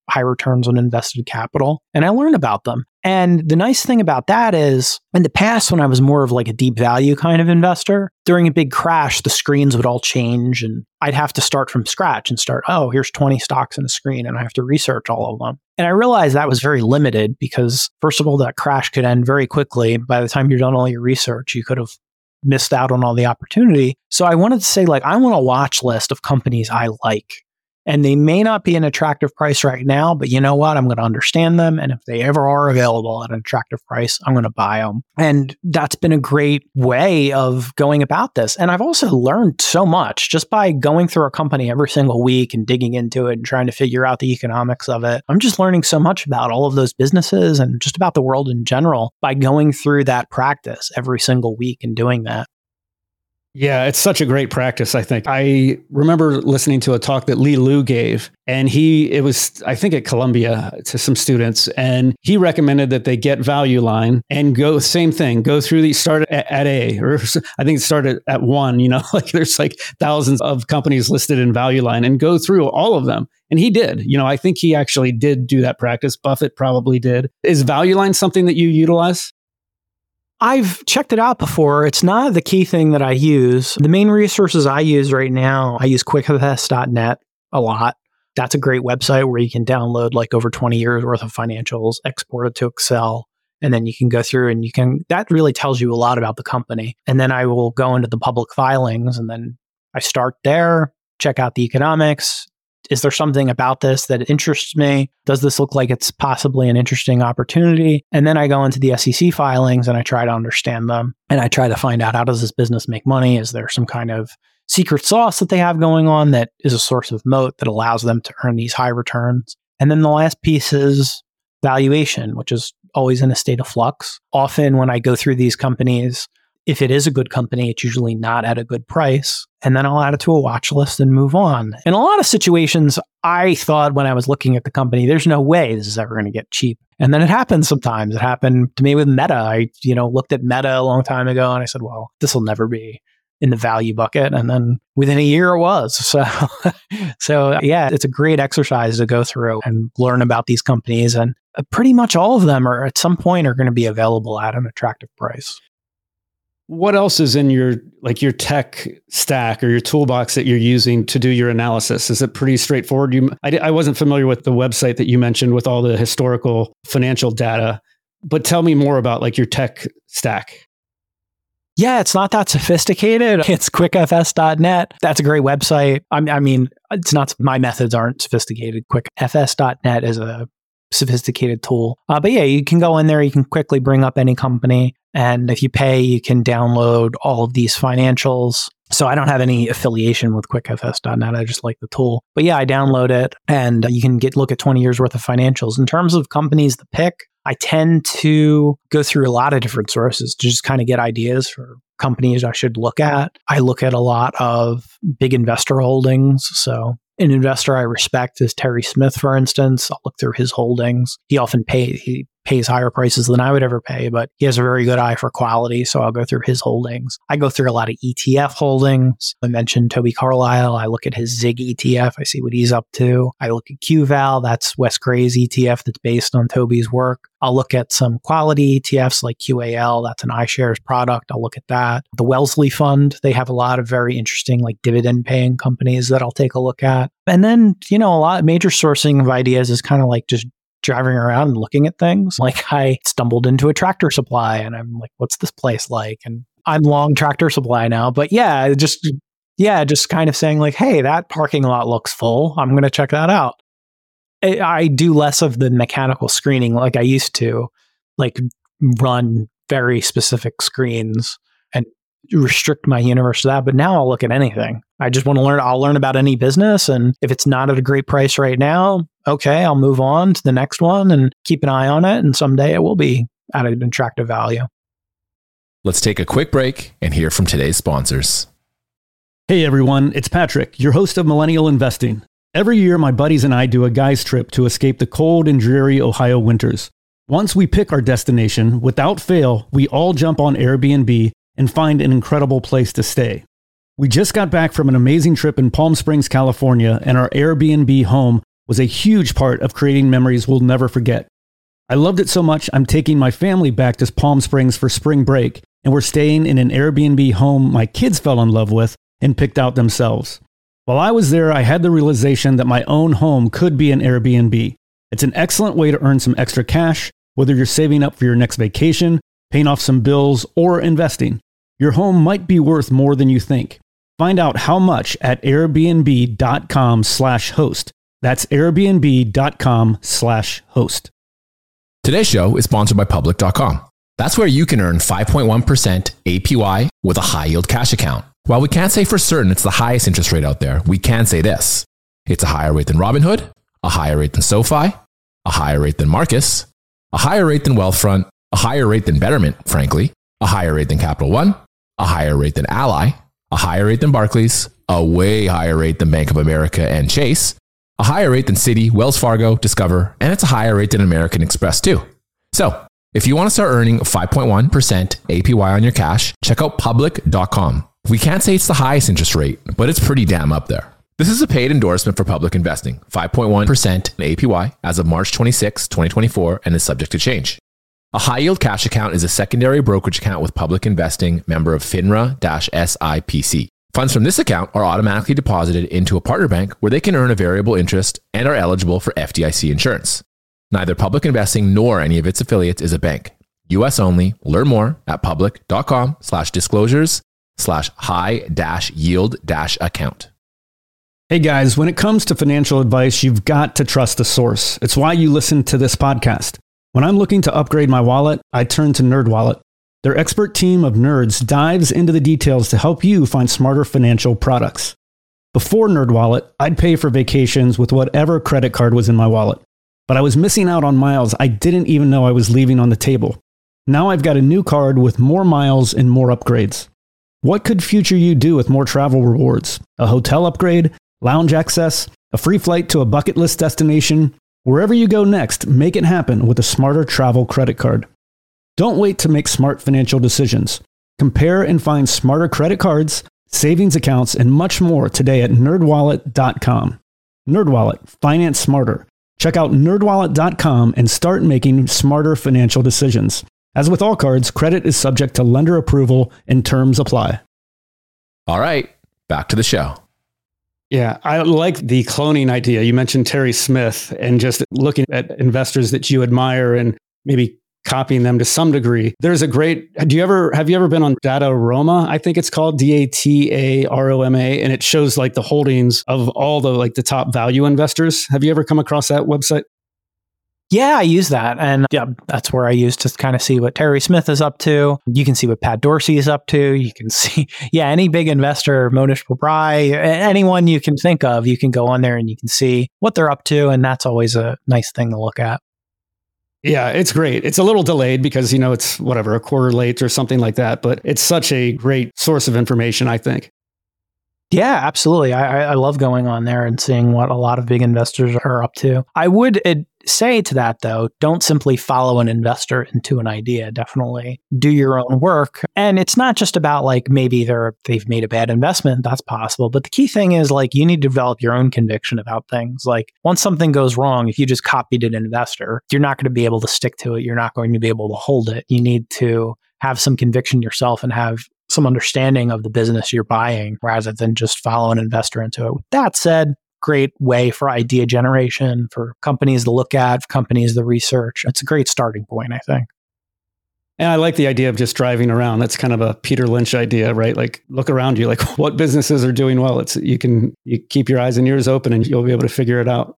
high returns on invested capital. And I learned about them. And the nice thing about that is, in the past, when I was more of like a deep value kind of investor, during a big crash, the screens would all change and I'd have to start from scratch and start, oh, here's twenty stocks in the screen and I have to research all of them. And I realized that was very limited because, first of all, that crash could end very quickly. By the time you're done all your research, you could have missed out on all the opportunity. So I wanted to say, like, I want a watch list of companies I like. And they may not be an attractive price right now, but you know what? I'm going to understand them. And if they ever are available at an attractive price, I'm going to buy them. And that's been a great way of going about this. And I've also learned so much just by going through a company every single week and digging into it and trying to figure out the economics of it. I'm just learning so much about all of those businesses and just about the world in general by going through that practice every single week and doing that. Yeah, it's such a great practice, I think. I remember listening to a talk that Li Lu gave, and he, it was, I think at Columbia, to some students, and he recommended that they get Value Line and go, same thing, go through the, start at, at A, or I think it started at one, you know, like there's like thousands of companies listed in Value Line and go through all of them. And he did, you know, I think he actually did do that practice. Buffett probably did. Is Value Line something that you utilize? I've checked it out before. It's not the key thing that I use. The main resources I use right now, I use quick F S dot net a lot. That's a great website where you can download like over twenty years worth of financials, export it to Excel, and then you can go through and you can, that really tells you a lot about the company. And then I will go into the public filings and then I start there, check out the economics. Is there something about this that interests me? Does this look like it's possibly an interesting opportunity? And then I go into the S E C filings and I try to understand them. And I try to find out, how does this business make money? Is there some kind of secret sauce that they have going on that is a source of moat that allows them to earn these high returns? And then the last piece is valuation, which is always in a state of flux. Often when I go through these companies, if it is a good company, it's usually not at a good price. And then I'll add it to a watch list and move on. In a lot of situations, I thought when I was looking at the company, there's no way this is ever going to get cheap. And then it happens sometimes. It happened to me with Meta. I, you know, looked at Meta a long time ago and I said, well, this will never be in the value bucket. And then within a year it was. So, so yeah, it's a great exercise to go through and learn about these companies. And pretty much all of them are at some point are going to be available at an attractive price. What else is in your, like your tech stack or your toolbox that you're using to do your analysis? Is it pretty straightforward? You, I, I wasn't familiar with the website that you mentioned with all the historical financial data, but tell me more about like your tech stack. Yeah, it's not that sophisticated. It's quick F S dot net. That's a great website. I, I mean, it's not, my methods aren't sophisticated. quick F S dot net is a sophisticated tool. Uh, but yeah, you can go in there, you can quickly bring up any company. And if you pay, you can download all of these financials. So I don't have any affiliation with quick F S dot net. I just like the tool. But yeah, I download it and you can get look at twenty years worth of financials. In terms of companies to pick, I tend to go through a lot of different sources to just kind of get ideas for companies I should look at. I look at a lot of big investor holdings. So an investor I respect is Terry Smith, for instance. I'll look through his holdings. He often pay, he pays higher prices than I would ever pay, but he has a very good eye for quality. So I'll go through his holdings. I go through a lot of E T F holdings. I mentioned Toby Carlisle. I look at his Zig E T F. I see what he's up to. I look at Q V A L. That's Wes Gray's E T F that's based on Toby's work. I'll look at some quality E T Fs like Q A L. That's an iShares product. I'll look at that. The Wellesley Fund, they have a lot of very interesting like dividend paying companies that I'll take a look at. And then, you know, a lot of major sourcing of ideas is kind of like just driving around and looking at things. Like I stumbled into a Tractor Supply and I'm like, what's this place like? And I'm long Tractor Supply now, but yeah, just, yeah, just kind of saying like, hey, that parking lot looks full. I'm going to check that out. I, I do less of the mechanical screening like I used to, like run very specific screens and restrict my universe to that. But now I'll look at anything. I just want to learn. I'll learn about any business. And if it's not at a great price right now, okay, I'll move on to the next one and keep an eye on it. And someday it will be at an attractive value. Let's take a quick break and hear from today's sponsors. Hey everyone, it's Patrick, your host of Millennial Investing. Every year, my buddies and I do a guy's trip to escape the cold and dreary Ohio winters. Once we pick our destination, without fail, we all jump on Airbnb and find an incredible place to stay. We just got back from an amazing trip in Palm Springs, California, and our Airbnb home was a huge part of creating memories we'll never forget. I loved it so much, I'm taking my family back to Palm Springs for spring break, and we're staying in an Airbnb home my kids fell in love with and picked out themselves. While I was there, I had the realization that my own home could be an Airbnb. It's an excellent way to earn some extra cash, whether you're saving up for your next vacation, paying off some bills, or investing. Your home might be worth more than you think. Find out how much at airbnb.com slash host. That's airbnb.com slash host. Today's show is sponsored by public dot com. That's where you can earn five point one percent A P Y with a high yield cash account. While we can't say for certain it's the highest interest rate out there, we can say this. It's a higher rate than Robinhood, a higher rate than SoFi, a higher rate than Marcus, a higher rate than Wealthfront, a higher rate than Betterment, frankly, a higher rate than Capital One, a higher rate than Ally, a higher rate than Barclays, a way higher rate than Bank of America and Chase, a higher rate than Citi, Wells Fargo, Discover, and it's a higher rate than American Express too. So, if you want to start earning five point one percent A P Y on your cash, check out public dot com. We can't say it's the highest interest rate, but it's pretty damn up there. This is a paid endorsement for public investing, five point one percent A P Y as of March twenty-sixth, twenty twenty-four, and is subject to change. A high-yield cash account is a secondary brokerage account with public investing, member of FINRA-S I P C. Funds from this account are automatically deposited into a partner bank where they can earn a variable interest and are eligible for F D I C insurance. Neither Public Investing nor any of its affiliates is a bank. U S only. Learn more at public.com slash disclosures slash high dash yield dash account. Hey guys, when it comes to financial advice, you've got to trust the source. It's why you listen to this podcast. When I'm looking to upgrade my wallet, I turn to NerdWallet. Their expert team of nerds dives into the details to help you find smarter financial products. Before NerdWallet, I'd pay for vacations with whatever credit card was in my wallet. But I was missing out on miles I didn't even know I was leaving on the table. Now I've got a new card with more miles and more upgrades. What could future you do with more travel rewards? A hotel upgrade? Lounge access? A free flight to a bucket list destination? Wherever you go next, make it happen with a smarter travel credit card. Don't wait to make smart financial decisions. Compare and find smarter credit cards, savings accounts, and much more today at nerd wallet dot com. NerdWallet, finance smarter. Check out nerd wallet dot com and start making smarter financial decisions. As with all cards, credit is subject to lender approval and terms apply. All right, back to the show. Yeah, I like the cloning idea. You mentioned Terry Smith and just looking at investors that you admire and maybe copying them to some degree. There's a great, do you ever, have you ever been on Dataroma? I think it's called D A T A R O M A, and it shows like the holdings of all the like the top value investors. Have you ever come across that website? Yeah, I use that. And yeah, that's where I use to kind of see what Terry Smith is up to. You can see what Pat Dorsey is up to. You can see, yeah, any big investor, Monish Pabrai, anyone you can think of, you can go on there and you can see what they're up to. And that's always a nice thing to look at. Yeah, it's great. It's a little delayed because, you know, it's whatever, a quarter late or something like that. But it's such a great source of information, I think. Yeah, absolutely. I, I love going on there and seeing what a lot of big investors are up to. I would ad- say to that, though, don't simply follow an investor into an idea. Definitely do your own work. And it's not just about like maybe they're, they've made a bad investment. That's possible. But the key thing is like you need to develop your own conviction about things. Like once something goes wrong, if you just copied an investor, you're not going to be able to stick to it. You're not going to be able to hold it. You need to have some conviction yourself and have some understanding of the business you're buying rather than just follow an investor into it. With that said, great way for idea generation, for companies to look at, for companies to research. It's a great starting point, I think. And I like the idea of just driving around. That's kind of a Peter Lynch idea, right? Like look around you, like what businesses are doing well. It's you can you keep your eyes and ears open and you'll be able to figure it out.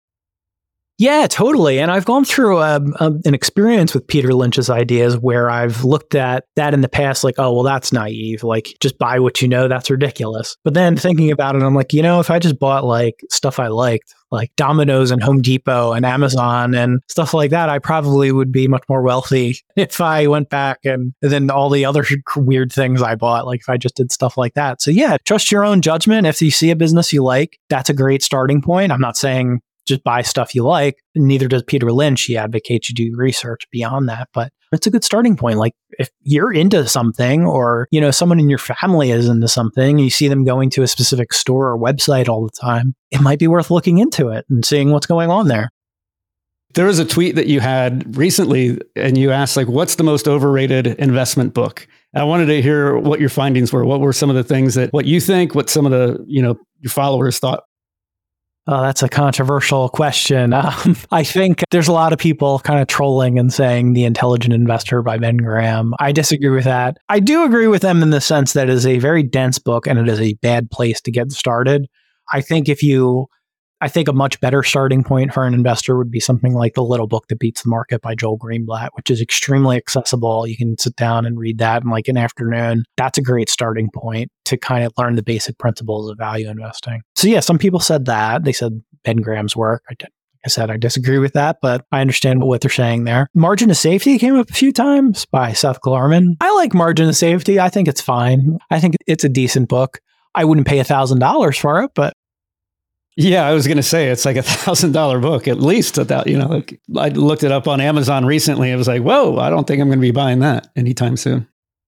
Yeah, totally. And I've gone through a, a, an experience with Peter Lynch's ideas where I've looked at that in the past, like, oh, well, that's naive. Like, just buy what you know. That's ridiculous. But then thinking about it, I'm like, you know, if I just bought like stuff I liked, like Domino's and Home Depot and Amazon and stuff like that, I probably would be much more wealthy if I went back and, and then all the other weird things I bought, like if I just did stuff like that. So yeah, trust your own judgment. If you see a business you like, that's a great starting point. I'm not saying just buy stuff you like. Neither does Peter Lynch. He advocates you do research beyond that, but it's a good starting point. Like if you're into something, or, you know, someone in your family is into something, you see them going to a specific store or website all the time, it might be worth looking into it and seeing what's going on there. There was a tweet that you had recently and you asked, like, what's the most overrated investment book? I wanted to hear what your findings were. What were some of the things that, what you think, what some of the, you know, your followers thought? Oh, that's a controversial question. Um, I think there's a lot of people kind of trolling and saying The Intelligent Investor by Ben Graham. I disagree with that. I do agree with them in the sense that it is a very dense book and it is a bad place to get started. I think if you, I think a much better starting point for an investor would be something like The Little Book That Beats the Market by Joel Greenblatt, which is extremely accessible. You can sit down and read that in like an afternoon. That's a great starting point to kind of learn the basic principles of value investing. So yeah, some people said that. They said Ben Graham's work. I did. Like I said, I disagree with that, but I understand what they're saying there. Margin of Safety came up a few times by Seth Klarman. I like Margin of Safety. I think it's fine. I think it's a decent book. I wouldn't pay one thousand dollars for it, but yeah, I was going to say it's like a thousand dollar book, at least. That, you know, like I looked it up on Amazon recently. It was like, whoa, I don't think I'm going to be buying that anytime soon.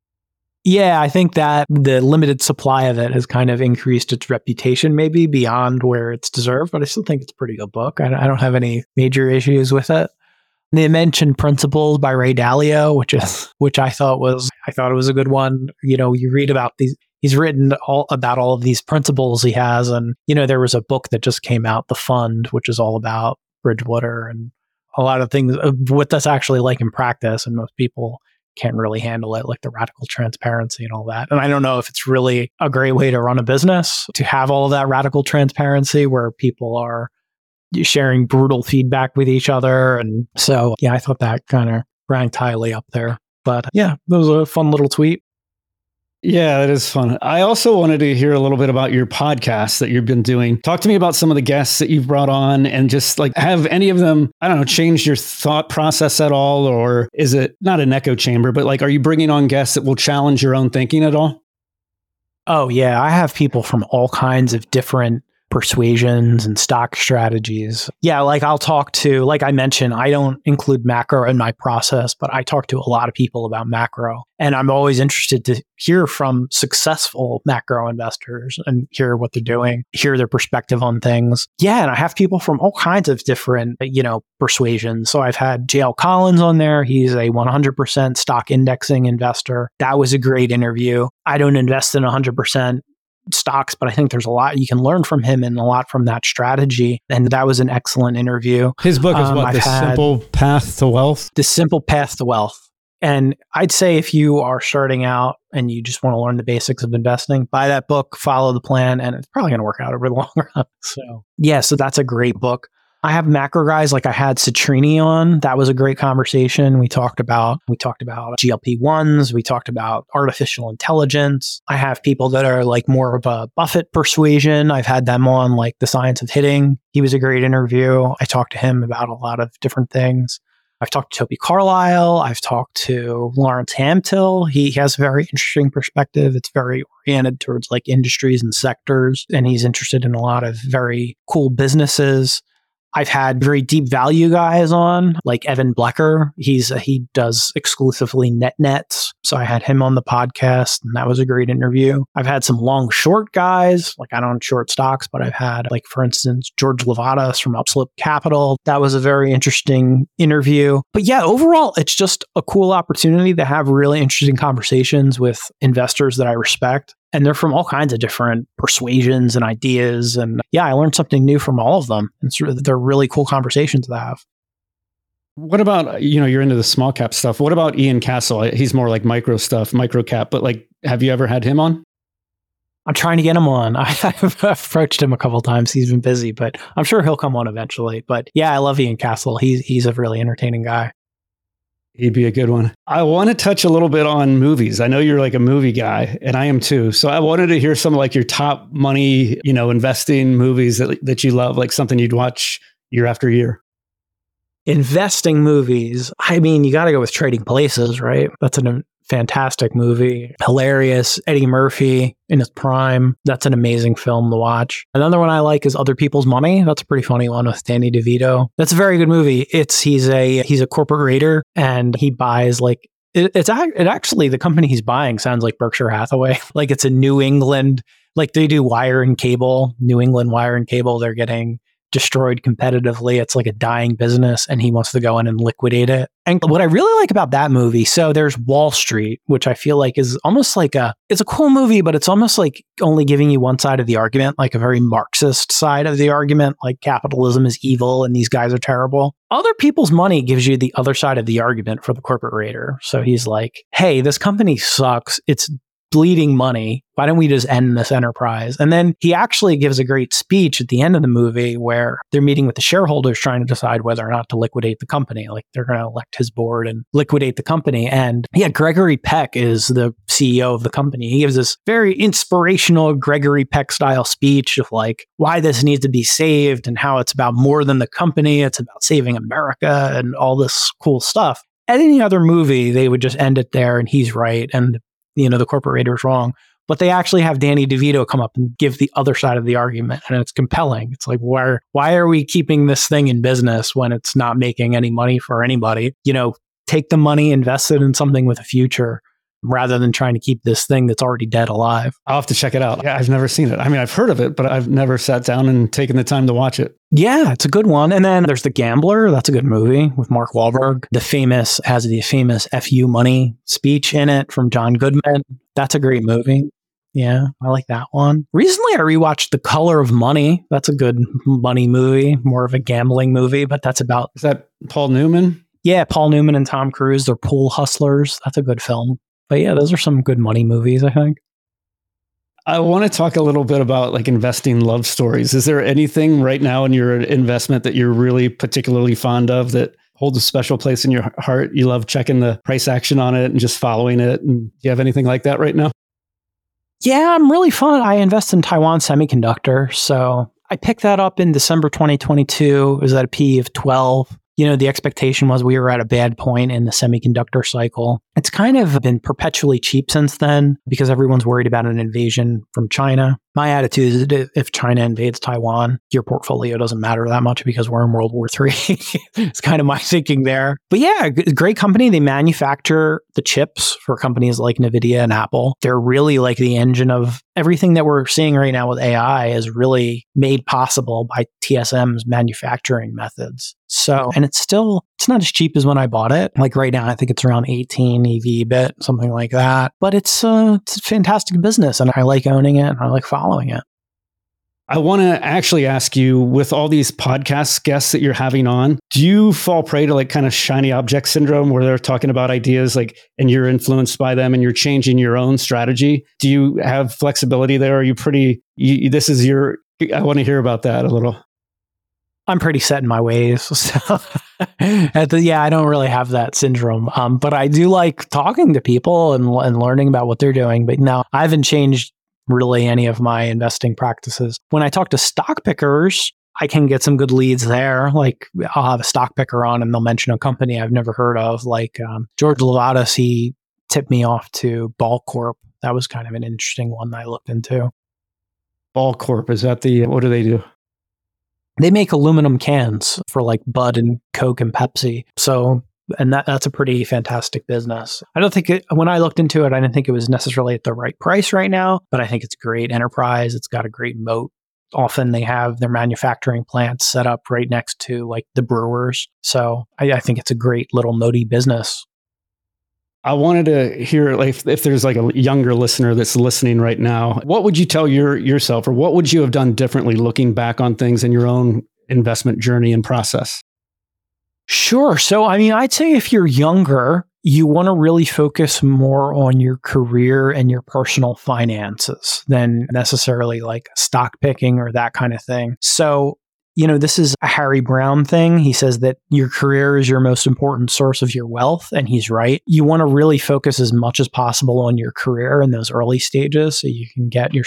Yeah, I think that the limited supply of it has kind of increased its reputation, maybe beyond where it's deserved, but I still think it's a pretty good book. I, I don't have any major issues with it. They mentioned Principles by Ray Dalio, which is which I thought was I thought it was a good one. You know, you read about these. He's written all about all of these principles he has. And, you know, there was a book that just came out, The Fund, which is all about Bridgewater and a lot of things, of what that's actually like in practice. And most people can't really handle it, like the radical transparency and all that. And I don't know if it's really a great way to run a business, to have all of that radical transparency where people are sharing brutal feedback with each other. And so, yeah, I thought that kind of ranked highly up there. But yeah, that was a fun little tweet. Yeah, that is fun. I also wanted to hear a little bit about your podcast that you've been doing. Talk to me about some of the guests that you've brought on, and just like, have any of them, I don't know, changed your thought process at all? Or is it not an echo chamber, but like, are you bringing on guests that will challenge your own thinking at all? Oh, yeah. I have people from all kinds of different persuasions and stock strategies. Yeah, like I'll talk to, like I mentioned, I don't include macro in my process, but I talk to a lot of people about macro. And I'm always interested to hear from successful macro investors and hear what they're doing, hear their perspective on things. Yeah, and I have people from all kinds of different, you know, persuasions. So I've had J L Collins on there. He's a one hundred percent stock indexing investor. That was a great interview. I don't invest in one hundred percent stocks, but I think there's a lot you can learn from him and a lot from that strategy. And that was an excellent interview. His book is um, what? I've The Simple Path to Wealth? The Simple Path to Wealth. And I'd say if you are starting out and you just want to learn the basics of investing, buy that book, follow the plan, and it's probably going to work out over the long run. So yeah, so that's a great book. I have macro guys, like I had Citrini on. That was a great conversation. We talked about we talked about G L P ones. We talked about artificial intelligence. I have people that are like more of a Buffett persuasion. I've had them on, like The Science of Hitting. He was a great interview. I talked to him about a lot of different things. I've talked to Toby Carlisle. I've talked to Lawrence Hamtill. He has a very interesting perspective. It's very oriented towards like industries and sectors, and he's interested in a lot of very cool businesses. I've had very deep value guys on, like Evan Blecker. He's he does exclusively net nets. So I had him on the podcast, and that was a great interview. I've had some long short guys, like I don't short stocks, but I've had, like, for instance, George Levatas from Upslip Capital. That was a very interesting interview. But yeah, overall, it's just a cool opportunity to have really interesting conversations with investors that I respect. And they're from all kinds of different persuasions and ideas. And yeah, I learned something new from all of them. And sort of, they're really cool conversations to have. What about, you know, you're into the small cap stuff. What about Ian Castle? He's more like micro stuff, micro cap. But like, have you ever had him on? I'm trying to get him on. I've approached him a couple of times. He's been busy, but I'm sure he'll come on eventually. But yeah, I love Ian Castle. He's, he's a really entertaining guy. He'd be a good one. I want to touch a little bit on movies. I know you're like a movie guy, and I am too. So I wanted to hear some like your top money, you know, investing movies that that you love, like something you'd watch year after year. investing movies, I mean, you got to go with Trading Places, right? That's an fantastic movie. Hilarious. Eddie Murphy in his prime. That's an amazing film to watch. Another one I like is Other People's Money. That's a pretty funny one with Danny DeVito. That's a very good movie. It's he's a he's a corporate raider and he buys like it, it's it actually the company he's buying sounds like Berkshire Hathaway. Like it's a New England, like they do wire and cable, New England wire and cable. They're getting destroyed competitively. It's like a dying business and he wants to go in and liquidate it. And what I really like about that movie, so there's Wall Street, which I feel like is almost like a, it's a cool movie, but it's almost like only giving you one side of the argument, like a very Marxist side of the argument, like capitalism is evil and these guys are terrible. Other People's Money gives you the other side of the argument for the corporate raider. So he's like, hey, this company sucks. It's bleeding money. Why don't we just end this enterprise? And then he actually gives a great speech at the end of the movie where they're meeting with the shareholders trying to decide whether or not to liquidate the company. Like they're going to elect his board and liquidate the company. And yeah, Gregory Peck is the C E O of the company. He gives this very inspirational Gregory Peck style speech of like why this needs to be saved and how it's about more than the company. It's about saving America and all this cool stuff. At any other movie, they would just end it there and he's right. And you know, the corporate raider is wrong, but they actually have Danny DeVito come up and give the other side of the argument. And it's compelling. It's like, why, why are we keeping this thing in business when it's not making any money for anybody? You know, take the money, invest it in something with a future rather than trying to keep this thing that's already dead alive. I'll have to check it out. Yeah, I've never seen it. I mean, I've heard of it, but I've never sat down and taken the time to watch it. Yeah, it's a good one. And then there's The Gambler. That's a good movie with Mark Wahlberg. The famous, has the famous F U money speech in it from John Goodman. That's a great movie. Yeah, I like that one. Recently, I rewatched The Color of Money. That's a good money movie, more of a gambling movie, but that's about... Is that Paul Newman? Yeah, Paul Newman and Tom Cruise. They're pool hustlers. That's a good film. But yeah, those are some good money movies, I think. I want to talk a little bit about like investing love stories. Is there anything right now in your investment that you're really particularly fond of that holds a special place in your heart? You love checking the price action on it and just following it. And do you have anything like that right now? Yeah, I'm really fun. I invest in Taiwan Semiconductor. So I picked that up in December twenty twenty-two. It was at a P E of twelve. You know, the expectation was we were at a bad point in the semiconductor cycle. It's kind of been perpetually cheap since then because everyone's worried about an invasion from China. My attitude is that if China invades Taiwan, your portfolio doesn't matter that much because we're in World War Three. It's kind of my thinking there. But yeah, g- great company. They manufacture the chips for companies like NVIDIA and Apple. They're really like the engine of everything that we're seeing right now with A I is really made possible by T S M's manufacturing methods. So, and it's still, it's not as cheap as when I bought it. Like right now, I think it's around eighteen E V bit, something like that. But it's, uh, it's a fantastic business and I like owning it and I like following it. I want to actually ask you, with all these podcast guests that you're having on, do you fall prey to like kind of shiny object syndrome where they're talking about ideas like, and you're influenced by them and you're changing your own strategy? Do you have flexibility there? Are you pretty, you, this is your, I want to hear about that a little. I'm pretty set in my ways. So at the, yeah, I don't really have that syndrome. Um, but I do like talking to people and, and learning about what they're doing. But no, I haven't changed really any of my investing practices. When I talk to stock pickers, I can get some good leads there. Like I'll have a stock picker on and they'll mention a company I've never heard of. Like um, George Levatas, he tipped me off to Ball Corp. That was kind of an interesting one that I looked into. Ball Corp, is that the, what do they do? They make aluminum cans for like Bud and Coke and Pepsi. So, and that that's a pretty fantastic business. I don't think it, when I looked into it, I didn't think it was necessarily at the right price right now, but I think it's a great enterprise. It's got a great moat. Often they have their manufacturing plants set up right next to like the brewers. So I, I think it's a great little moaty business. I wanted to hear like if, if there's like a younger listener that's listening right now, what would you tell your yourself, or what would you have done differently looking back on things in your own investment journey and process? Sure. So, I mean, I'd say if you're younger, you want to really focus more on your career and your personal finances than necessarily like stock picking or that kind of thing. So, you know, this is a Harry Brown thing. He says that your career is your most important source of your wealth. And he's right. You want to really focus as much as possible on your career in those early stages so you can get yourself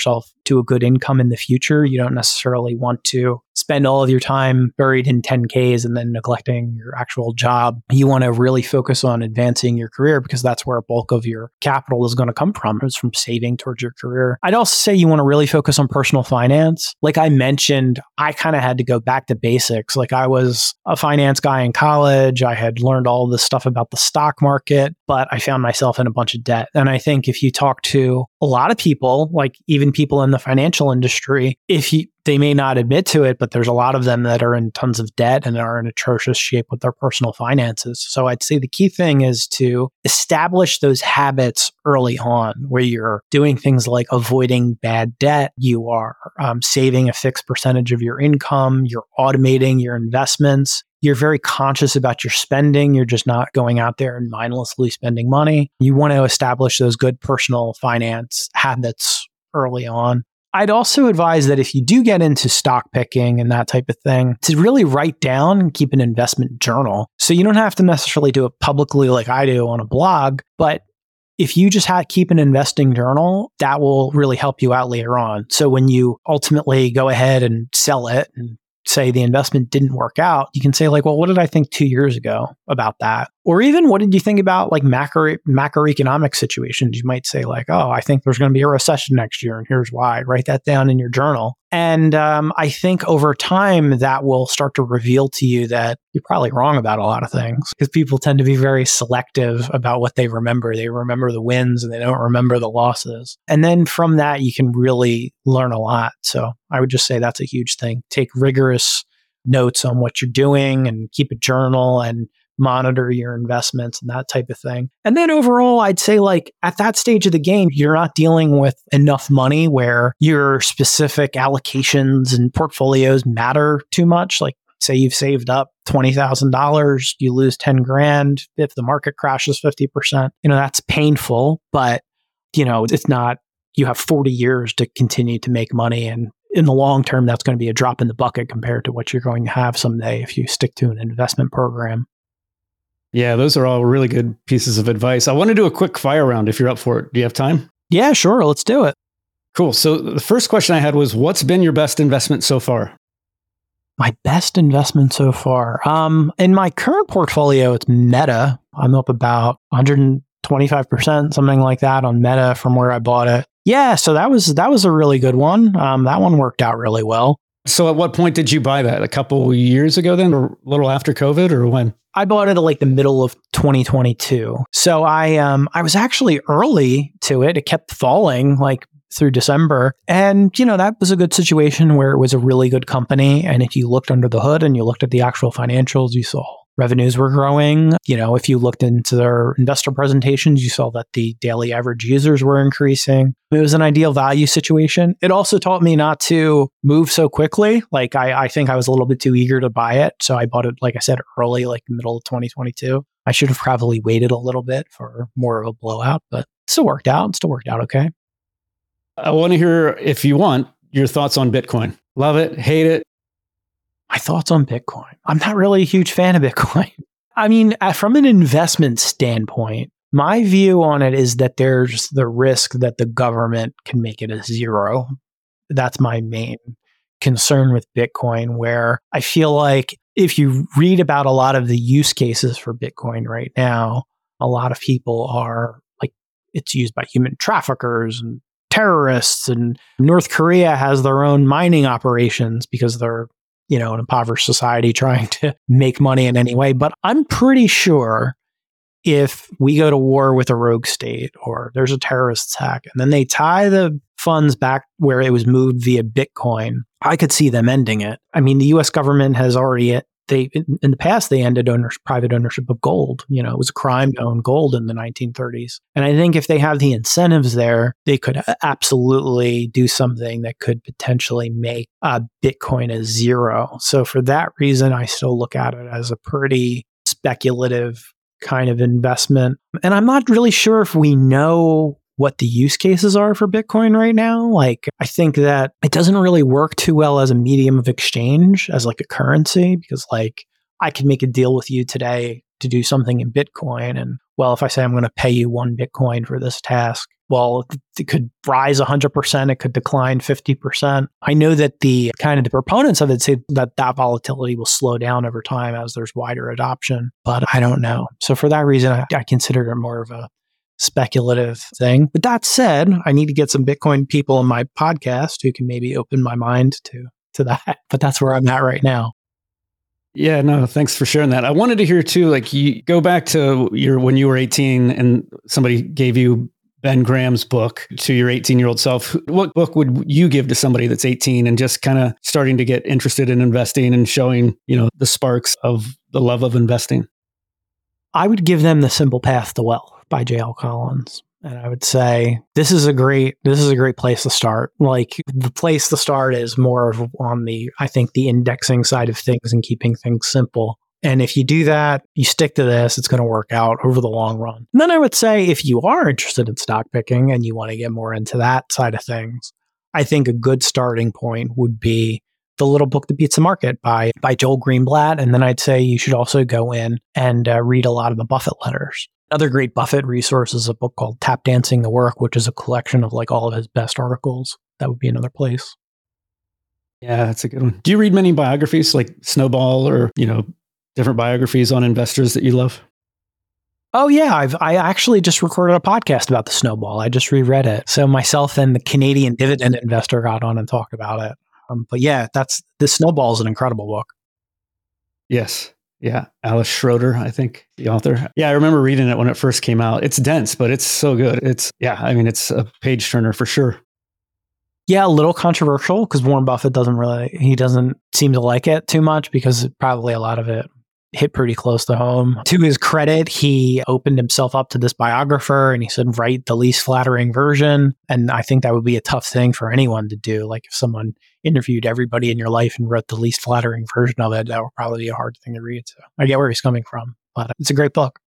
to a good income in the future. You don't necessarily want to spend all of your time buried in ten Ks and then neglecting your actual job. You want to really focus on advancing your career because that's where a bulk of your capital is going to come from, is from saving towards your career. I'd also say you want to really focus on personal finance. Like I mentioned, I kind of had to go back to basics. Like I was a finance guy in college. I had learned all this stuff about the stock market, but I found myself in a bunch of debt. And I think if you talk to a lot of people, like even people in the financial industry, if you they may not admit to it, but there's a lot of them that are in tons of debt and are in atrocious shape with their personal finances. So I'd say the key thing is to establish those habits early on where you're doing things like avoiding bad debt. You are um, saving a fixed percentage of your income. You're automating your investments. You're very conscious about your spending. You're just not going out there and mindlessly spending money. You want to establish those good personal finance habits early on. I'd also advise that if you do get into stock picking and that type of thing, to really write down and keep an investment journal. So you don't have to necessarily do it publicly like I do on a blog, but if you just have, keep an investing journal, that will really help you out later on. So when you ultimately go ahead and sell it and say the investment didn't work out, you can say like, well, what did I think two years ago about that? Or even what did you think about like macro macroeconomic situations? You might say like, oh, I think there's going to be a recession next year and here's why. Write that down in your journal. And um, I think over time that will start to reveal to you that you're probably wrong about a lot of things because people tend to be very selective about what they remember. They remember the wins and they don't remember the losses. And then from that, you can really learn a lot. So I would just say that's a huge thing. Take rigorous notes on what you're doing and keep a journal and monitor your investments and that type of thing. And then overall, I'd say like at that stage of the game, you're not dealing with enough money where your specific allocations and portfolios matter too much. Like say you've saved up twenty thousand dollars, you lose ten grand. If the market crashes fifty percent, you know, that's painful, but you know, it's not, you have forty years to continue to make money. And in the long term, that's going to be a drop in the bucket compared to what you're going to have someday if you stick to an investment program. Yeah, those are all really good pieces of advice. I want to do a quick fire round if you're up for it. Do you have time? Yeah, sure. Let's do it. Cool. So the first question I had was, what's been your best investment so far? My best investment so far? Um, in my current portfolio, it's Meta. I'm up about one hundred twenty-five percent, something like that on Meta from where I bought it. Yeah, so that was that was a really good one. Um, that one worked out really well. So at what point did you buy that? A couple years ago then, or a little after COVID, or when? I bought it at like the middle of twenty twenty-two. So I um I was actually early to it. It kept falling like through December. And, you know, that was a good situation where it was a really good company. And if you looked under the hood and you looked at the actual financials, you saw revenues were growing. You know, if you looked into their investor presentations, you saw that the daily average users were increasing. It was an ideal value situation. It also taught me not to move so quickly. Like I, I think I was a little bit too eager to buy it. So I bought it, like I said, early, like middle of twenty twenty-two. I should have probably waited a little bit for more of a blowout, but it still worked out. It still worked out okay. I want to hear, if you want, your thoughts on Bitcoin. Love it, hate it. My thoughts on Bitcoin. I'm not really a huge fan of Bitcoin. I mean, from an investment standpoint, my view on it is that there's the risk that the government can make it a zero. That's my main concern with Bitcoin, where I feel like if you read about a lot of the use cases for Bitcoin right now, a lot of people are like, it's used by human traffickers and terrorists, and North Korea has their own mining operations because they're, you know, an impoverished society trying to make money in any way. But I'm pretty sure if we go to war with a rogue state or there's a terrorist attack and then they tie the funds back where it was moved via Bitcoin, I could see them ending it. I mean, the U S government has already, they in the past, they ended ownership, private ownership of gold. You know, it was a crime to own gold in the nineteen thirties. And I think if they have the incentives there, they could absolutely do something that could potentially make uh, Bitcoin a zero. So for that reason, I still look at it as a pretty speculative kind of investment. And I'm not really sure if we know what the use cases are for Bitcoin right now. Like, I think that it doesn't really work too well as a medium of exchange, as like a currency, because like I could make a deal with you today to do something in Bitcoin. And well, if I say I'm going to pay you one Bitcoin for this task, well, it could rise one hundred percent. It could decline fifty percent. I know that the kind of the proponents of it say that that volatility will slow down over time as there's wider adoption, but I don't know. So for that reason, I, I consider it more of a speculative thing. But that said, I need to get some Bitcoin people on my podcast who can maybe open my mind to, to that. But that's where I'm at right now. Yeah, no, thanks for sharing that. I wanted to hear too, like you go back to your when you were eighteen and somebody gave you Ben Graham's book to your eighteen-year-old self. What book would you give to somebody that's eighteen and just kind of starting to get interested in investing and showing, you know, the sparks of the love of investing? I would give them The Simple Path to Wealth by J L Collins. And I would say this is a great this is a great place to start. Like the place to start is more of on the, I think, the indexing side of things and keeping things simple. And if you do that, you stick to this, it's going to work out over the long run. And then I would say if you are interested in stock picking and you want to get more into that side of things, I think a good starting point would be The Little Book That Beats the Market by, by Joel Greenblatt. And then I'd say you should also go in and uh, read a lot of the Buffett letters. Another great Buffett resource is a book called Tap Dancing the Work, which is a collection of like all of his best articles. That would be another place. Yeah, that's a good one. Do you read many biographies like Snowball or, you know, different biographies on investors that you love? Oh yeah, I've I actually just recorded a podcast about the Snowball. I just reread it. So myself and the Canadian Dividend Investor got on and talked about it. Um, but yeah, that's the Snowball is an incredible book. Yes. Yeah. Alice Schroeder, I think, the author. Yeah, I remember reading it when it first came out. It's dense, but it's so good. It's, yeah, I mean, it's a page turner for sure. Yeah, a little controversial because Warren Buffett doesn't really, he doesn't seem to like it too much because probably a lot of it hit pretty close to home. To his credit, he opened himself up to this biographer and he said, write the least flattering version. And I think that would be a tough thing for anyone to do. Like if someone interviewed everybody in your life and wrote the least flattering version of it, that would probably be a hard thing to read. So I get where he's coming from, but it's a great book.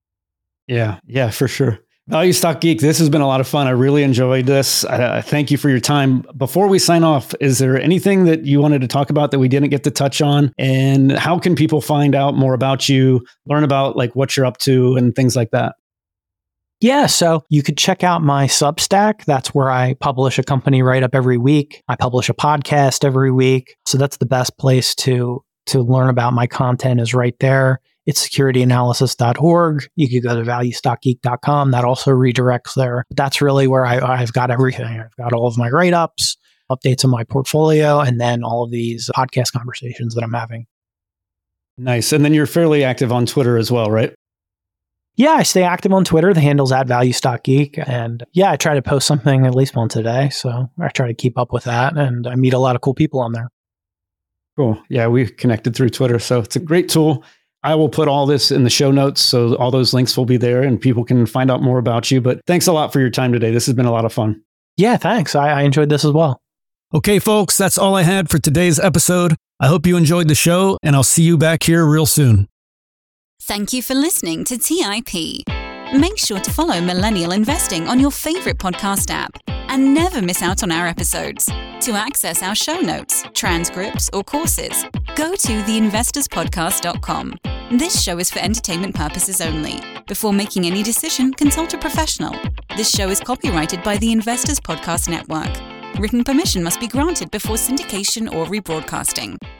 Yeah, yeah, for sure. Value Stock Geek, this has been a lot of fun. I really enjoyed this. I, I thank you for your time. Before we sign off, is there anything that you wanted to talk about that we didn't get to touch on? And how can people find out more about you, learn about like what you're up to and things like that? Yeah, so you could check out my Substack. That's where I publish a company write-up every week. I publish a podcast every week. So that's the best place to to learn about my content is right there. It's security analysis dot org. You could go to value stock geek dot com. That also redirects there. But that's really where I, I've got everything. I've got all of my write-ups, updates on my portfolio, and then all of these podcast conversations that I'm having. Nice. And then you're fairly active on Twitter as well, right? Yeah, I stay active on Twitter. The handle's at Value Stock Geek. And yeah, I try to post something at least once a day. So I try to keep up with that. And I meet a lot of cool people on there. Cool. Yeah, we connected through Twitter. So it's a great tool. I will put all this in the show notes. So all those links will be there and people can find out more about you. But thanks a lot for your time today. This has been a lot of fun. Yeah, thanks. I, I enjoyed this as well. Okay, folks, that's all I had for today's episode. I hope you enjoyed the show and I'll see you back here real soon. Thank you for listening to T I P. Make sure to follow Millennial Investing on your favorite podcast app and never miss out on our episodes. To access our show notes, transcripts, or courses, go to the investors podcast dot com. This show is for entertainment purposes only. Before making any decision, consult a professional. This show is copyrighted by the Investors Podcast Network. Written permission must be granted before syndication or rebroadcasting.